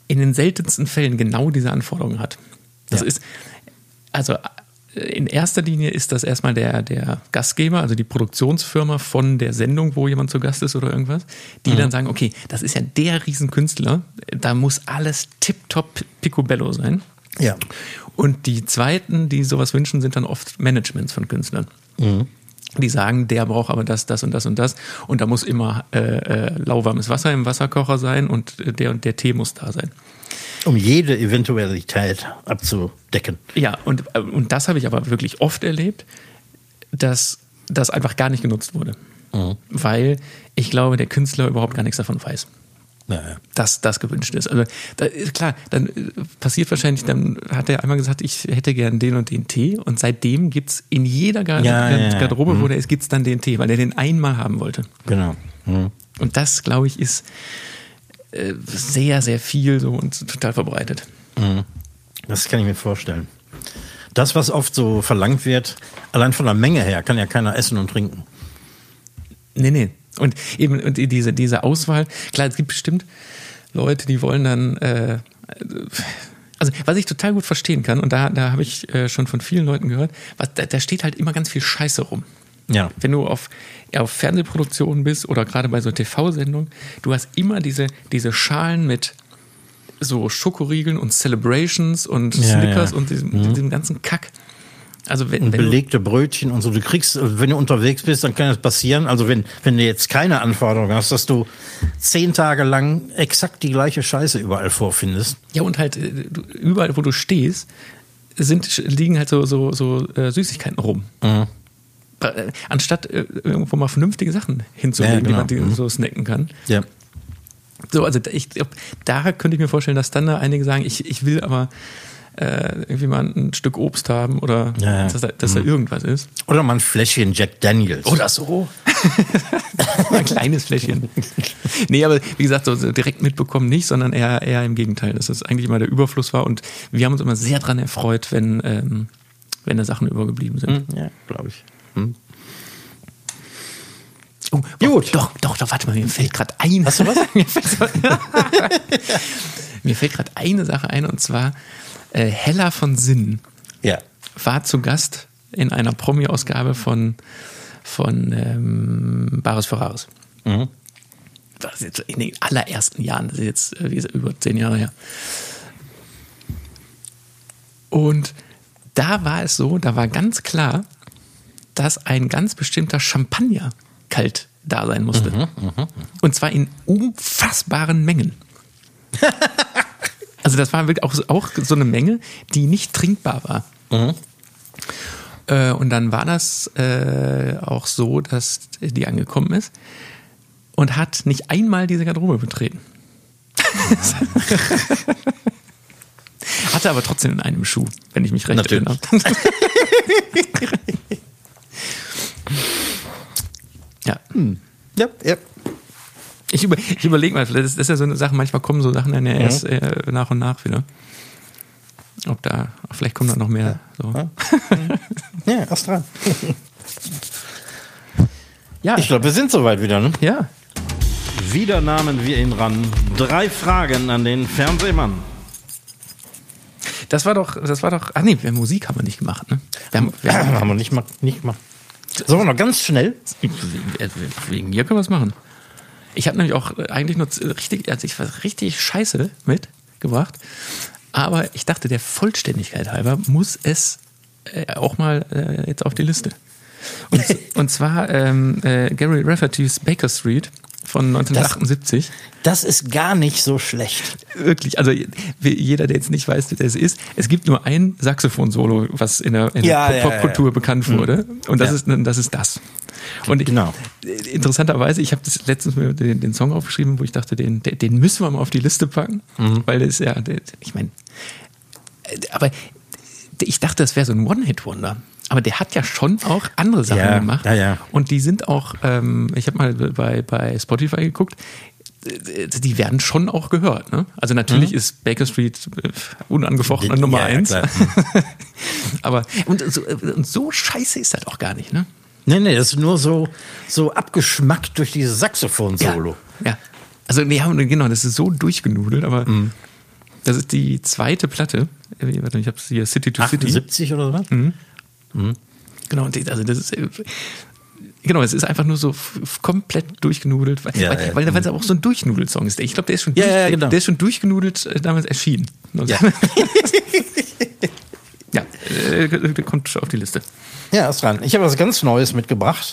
Speaker 2: in den seltensten Fällen genau diese Anforderungen hat. Das
Speaker 1: Ja.
Speaker 2: ist, also in erster Linie ist das erstmal der Gastgeber, also die Produktionsfirma von der Sendung, wo jemand zu Gast ist oder irgendwas, die dann sagen, okay, das ist ja der Riesenkünstler, da muss alles tipptopp picobello sein.
Speaker 1: Ja.
Speaker 2: Und die zweiten, die sowas wünschen, sind dann oft Managements von Künstlern. Die sagen, der braucht aber das und das und das. Und da muss immer lauwarmes Wasser im Wasserkocher sein und der Tee muss da sein.
Speaker 1: Um jede Eventualität abzudecken.
Speaker 2: Ja, und das habe ich aber wirklich oft erlebt, dass das einfach gar nicht genutzt wurde. Weil ich glaube, der Künstler überhaupt gar nichts davon weiß.
Speaker 1: Naja.
Speaker 2: Dass das gewünscht ist. Also da ist klar, dann passiert wahrscheinlich, dann hat er einmal gesagt, ich hätte gern den und den Tee und seitdem gibt's in jeder Garderobe, wo der ist, gibt's dann den Tee, weil er den einmal haben wollte.
Speaker 1: Genau.
Speaker 2: Und das, glaube ich, ist sehr, sehr viel so und total verbreitet.
Speaker 1: Das kann ich mir vorstellen. Das, was oft so verlangt wird, allein von der Menge her, kann ja keiner essen und trinken.
Speaker 2: Nee. Und eben und diese Auswahl, klar, es gibt bestimmt Leute, die wollen dann, also was ich total gut verstehen kann, und da habe ich schon von vielen Leuten gehört, da steht halt immer ganz viel Scheiße rum.
Speaker 1: Ja.
Speaker 2: Wenn du auf Fernsehproduktionen bist oder gerade bei so TV-Sendungen, du hast immer diese Schalen mit so Schokoriegeln und Celebrations und Snickers und diesem ganzen Kack. Also wenn
Speaker 1: belegte Brötchen und so. Du kriegst, wenn du unterwegs bist, dann kann das passieren. Also wenn du jetzt keine Anforderungen hast, dass du 10 Tage lang exakt die gleiche Scheiße überall vorfindest.
Speaker 2: Ja, und halt überall, wo du stehst, liegen halt so Süßigkeiten rum. Anstatt irgendwo mal vernünftige Sachen hinzulegen,
Speaker 1: genau.
Speaker 2: die man so snacken kann.
Speaker 1: Ja.
Speaker 2: So, also ich glaube, da könnte ich mir vorstellen, dass dann da einige sagen, ich will aber irgendwie mal ein Stück Obst haben oder dass da irgendwas ist.
Speaker 1: Oder mal ein Fläschchen Jack Daniels.
Speaker 2: Oder so. Ein kleines Fläschchen. Nee, aber wie gesagt, so direkt mitbekommen nicht, sondern eher im Gegenteil, dass das eigentlich immer der Überfluss war und wir haben uns immer sehr dran erfreut, wenn da Sachen übergeblieben sind.
Speaker 1: Ja, glaube ich.
Speaker 2: Oh,
Speaker 1: gut.
Speaker 2: Doch, warte mal, mir fällt gerade ein.
Speaker 1: Hast du was?
Speaker 2: Mir fällt gerade eine Sache ein, und zwar Hella von Sinn war zu Gast in einer Promi-Ausgabe von Bares Ferraris. Das ist jetzt in den allerersten Jahren, das ist jetzt über 10 Jahre her. Und da war es so, da war ganz klar, dass ein ganz bestimmter Champagner kalt da sein musste. Und zwar in unfassbaren Mengen. Also das war wirklich auch so eine Menge, die nicht trinkbar war. Und dann war das auch so, dass die angekommen ist und hat nicht einmal diese Garderobe betreten. Hatte aber trotzdem in einem Schuh, wenn ich mich recht erinnere. Ja.
Speaker 1: Ja.
Speaker 2: Ich überlege mal, das ist ja so eine Sache, manchmal kommen so Sachen dann ja erst nach und nach wieder. Vielleicht kommen da noch mehr. So.
Speaker 1: Ja, erst dran.
Speaker 2: Ja.
Speaker 1: Ich glaube, wir sind soweit wieder, ne?
Speaker 2: Ja.
Speaker 1: Wieder nahmen wir ihn ran. 3 Fragen an den Fernsehmann.
Speaker 2: Das war doch, ach nee, Musik haben wir nicht gemacht, ne?
Speaker 1: Haben wir nicht gemacht. Sollen wir noch ganz schnell?
Speaker 2: Wegen mir können wir es machen. Ich habe nämlich auch eigentlich nur richtig scheiße mitgebracht. Aber ich dachte, der Vollständigkeit halber muss es auch mal jetzt auf die Liste. Und zwar Gary Raffertys Baker Street von 1978.
Speaker 1: Das ist gar nicht so schlecht.
Speaker 2: Wirklich, also jeder, der jetzt nicht weiß, wer das ist, es gibt nur ein Saxophon-Solo, was in der Popkultur bekannt wurde. Und das ist das. Und
Speaker 1: genau.
Speaker 2: Interessanterweise, ich habe das letztens mir den Song aufgeschrieben, wo ich dachte, den müssen wir mal auf die Liste packen, weil das ist ja, ich meine, aber ich dachte, das wäre so ein One-Hit-Wonder. Aber der hat ja schon auch andere Sachen gemacht.
Speaker 1: Ja.
Speaker 2: Und die sind auch, ich habe mal bei Spotify geguckt, die werden schon auch gehört. Ne? Also natürlich ist Baker Street unangefochten Nummer 1. Aber und so scheiße ist das auch gar nicht, ne?
Speaker 1: Nee, das ist nur so abgeschmackt durch dieses Saxophon-Solo.
Speaker 2: Ja. Also genau, das ist so durchgenudelt, aber Das ist die zweite Platte. Ich habe es hier, City to City.
Speaker 1: 78 oder was?
Speaker 2: Genau, also das ist... Genau, es ist einfach nur so komplett durchgenudelt, weil es aber auch so ein Durchnudel-Song ist. Ich glaube, der ist schon
Speaker 1: genau.
Speaker 2: der ist schon durchgenudelt damals erschienen.
Speaker 1: Ja.
Speaker 2: Ja, der kommt auf die Liste.
Speaker 1: Ja, ist dran. Ich habe was ganz Neues mitgebracht.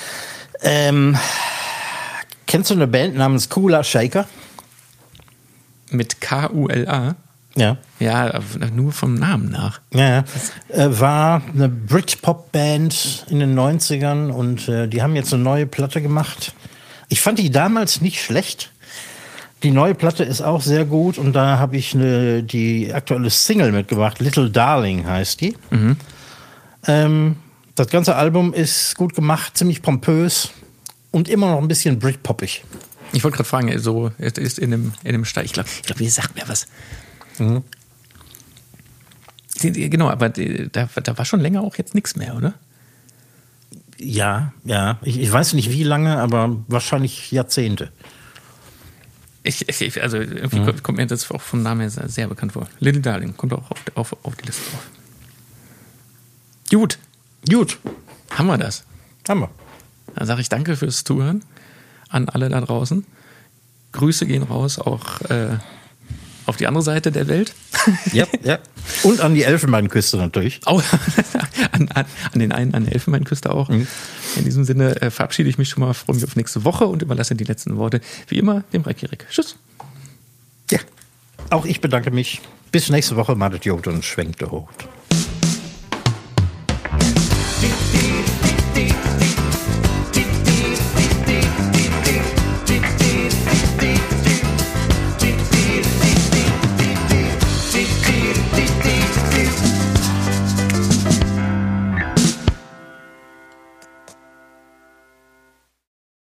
Speaker 1: Kennst du eine Band namens Kula Shaker?
Speaker 2: Mit K-U-L-A?
Speaker 1: Ja.
Speaker 2: Ja, nur vom Namen nach.
Speaker 1: Ja, war eine Britpop-Band in den 90ern und die haben jetzt eine neue Platte gemacht. Ich fand die damals nicht schlecht. Die neue Platte ist auch sehr gut und da habe ich die aktuelle Single mitgebracht. Little Darling heißt die. Das ganze Album ist gut gemacht, ziemlich pompös und immer noch ein bisschen Britpoppig.
Speaker 2: Ich wollte gerade fragen, so es ist in einem Stein. Ich glaube, ihr sagt mir was. Genau, aber da war schon länger auch jetzt nichts mehr, oder?
Speaker 1: Ja. Ich weiß nicht wie lange, aber wahrscheinlich Jahrzehnte.
Speaker 2: Also irgendwie kommt mir das auch vom Namen her sehr bekannt vor. Little Darling kommt auch auf die Liste drauf. Gut. Haben wir das?
Speaker 1: Haben wir.
Speaker 2: Dann sage ich danke fürs Zuhören an alle da draußen. Grüße gehen raus auch auf die andere Seite der Welt.
Speaker 1: Ja. Und an die Elfenbeinküste natürlich.
Speaker 2: Auch an der Elfenbeinküste auch. In diesem Sinne verabschiede ich mich schon mal, freue mich auf nächste Woche und überlasse die letzten Worte wie immer dem Reykjavik. Tschüss.
Speaker 1: Ja, auch ich bedanke mich. Bis nächste Woche, madet Jod und schwenkt der Hut.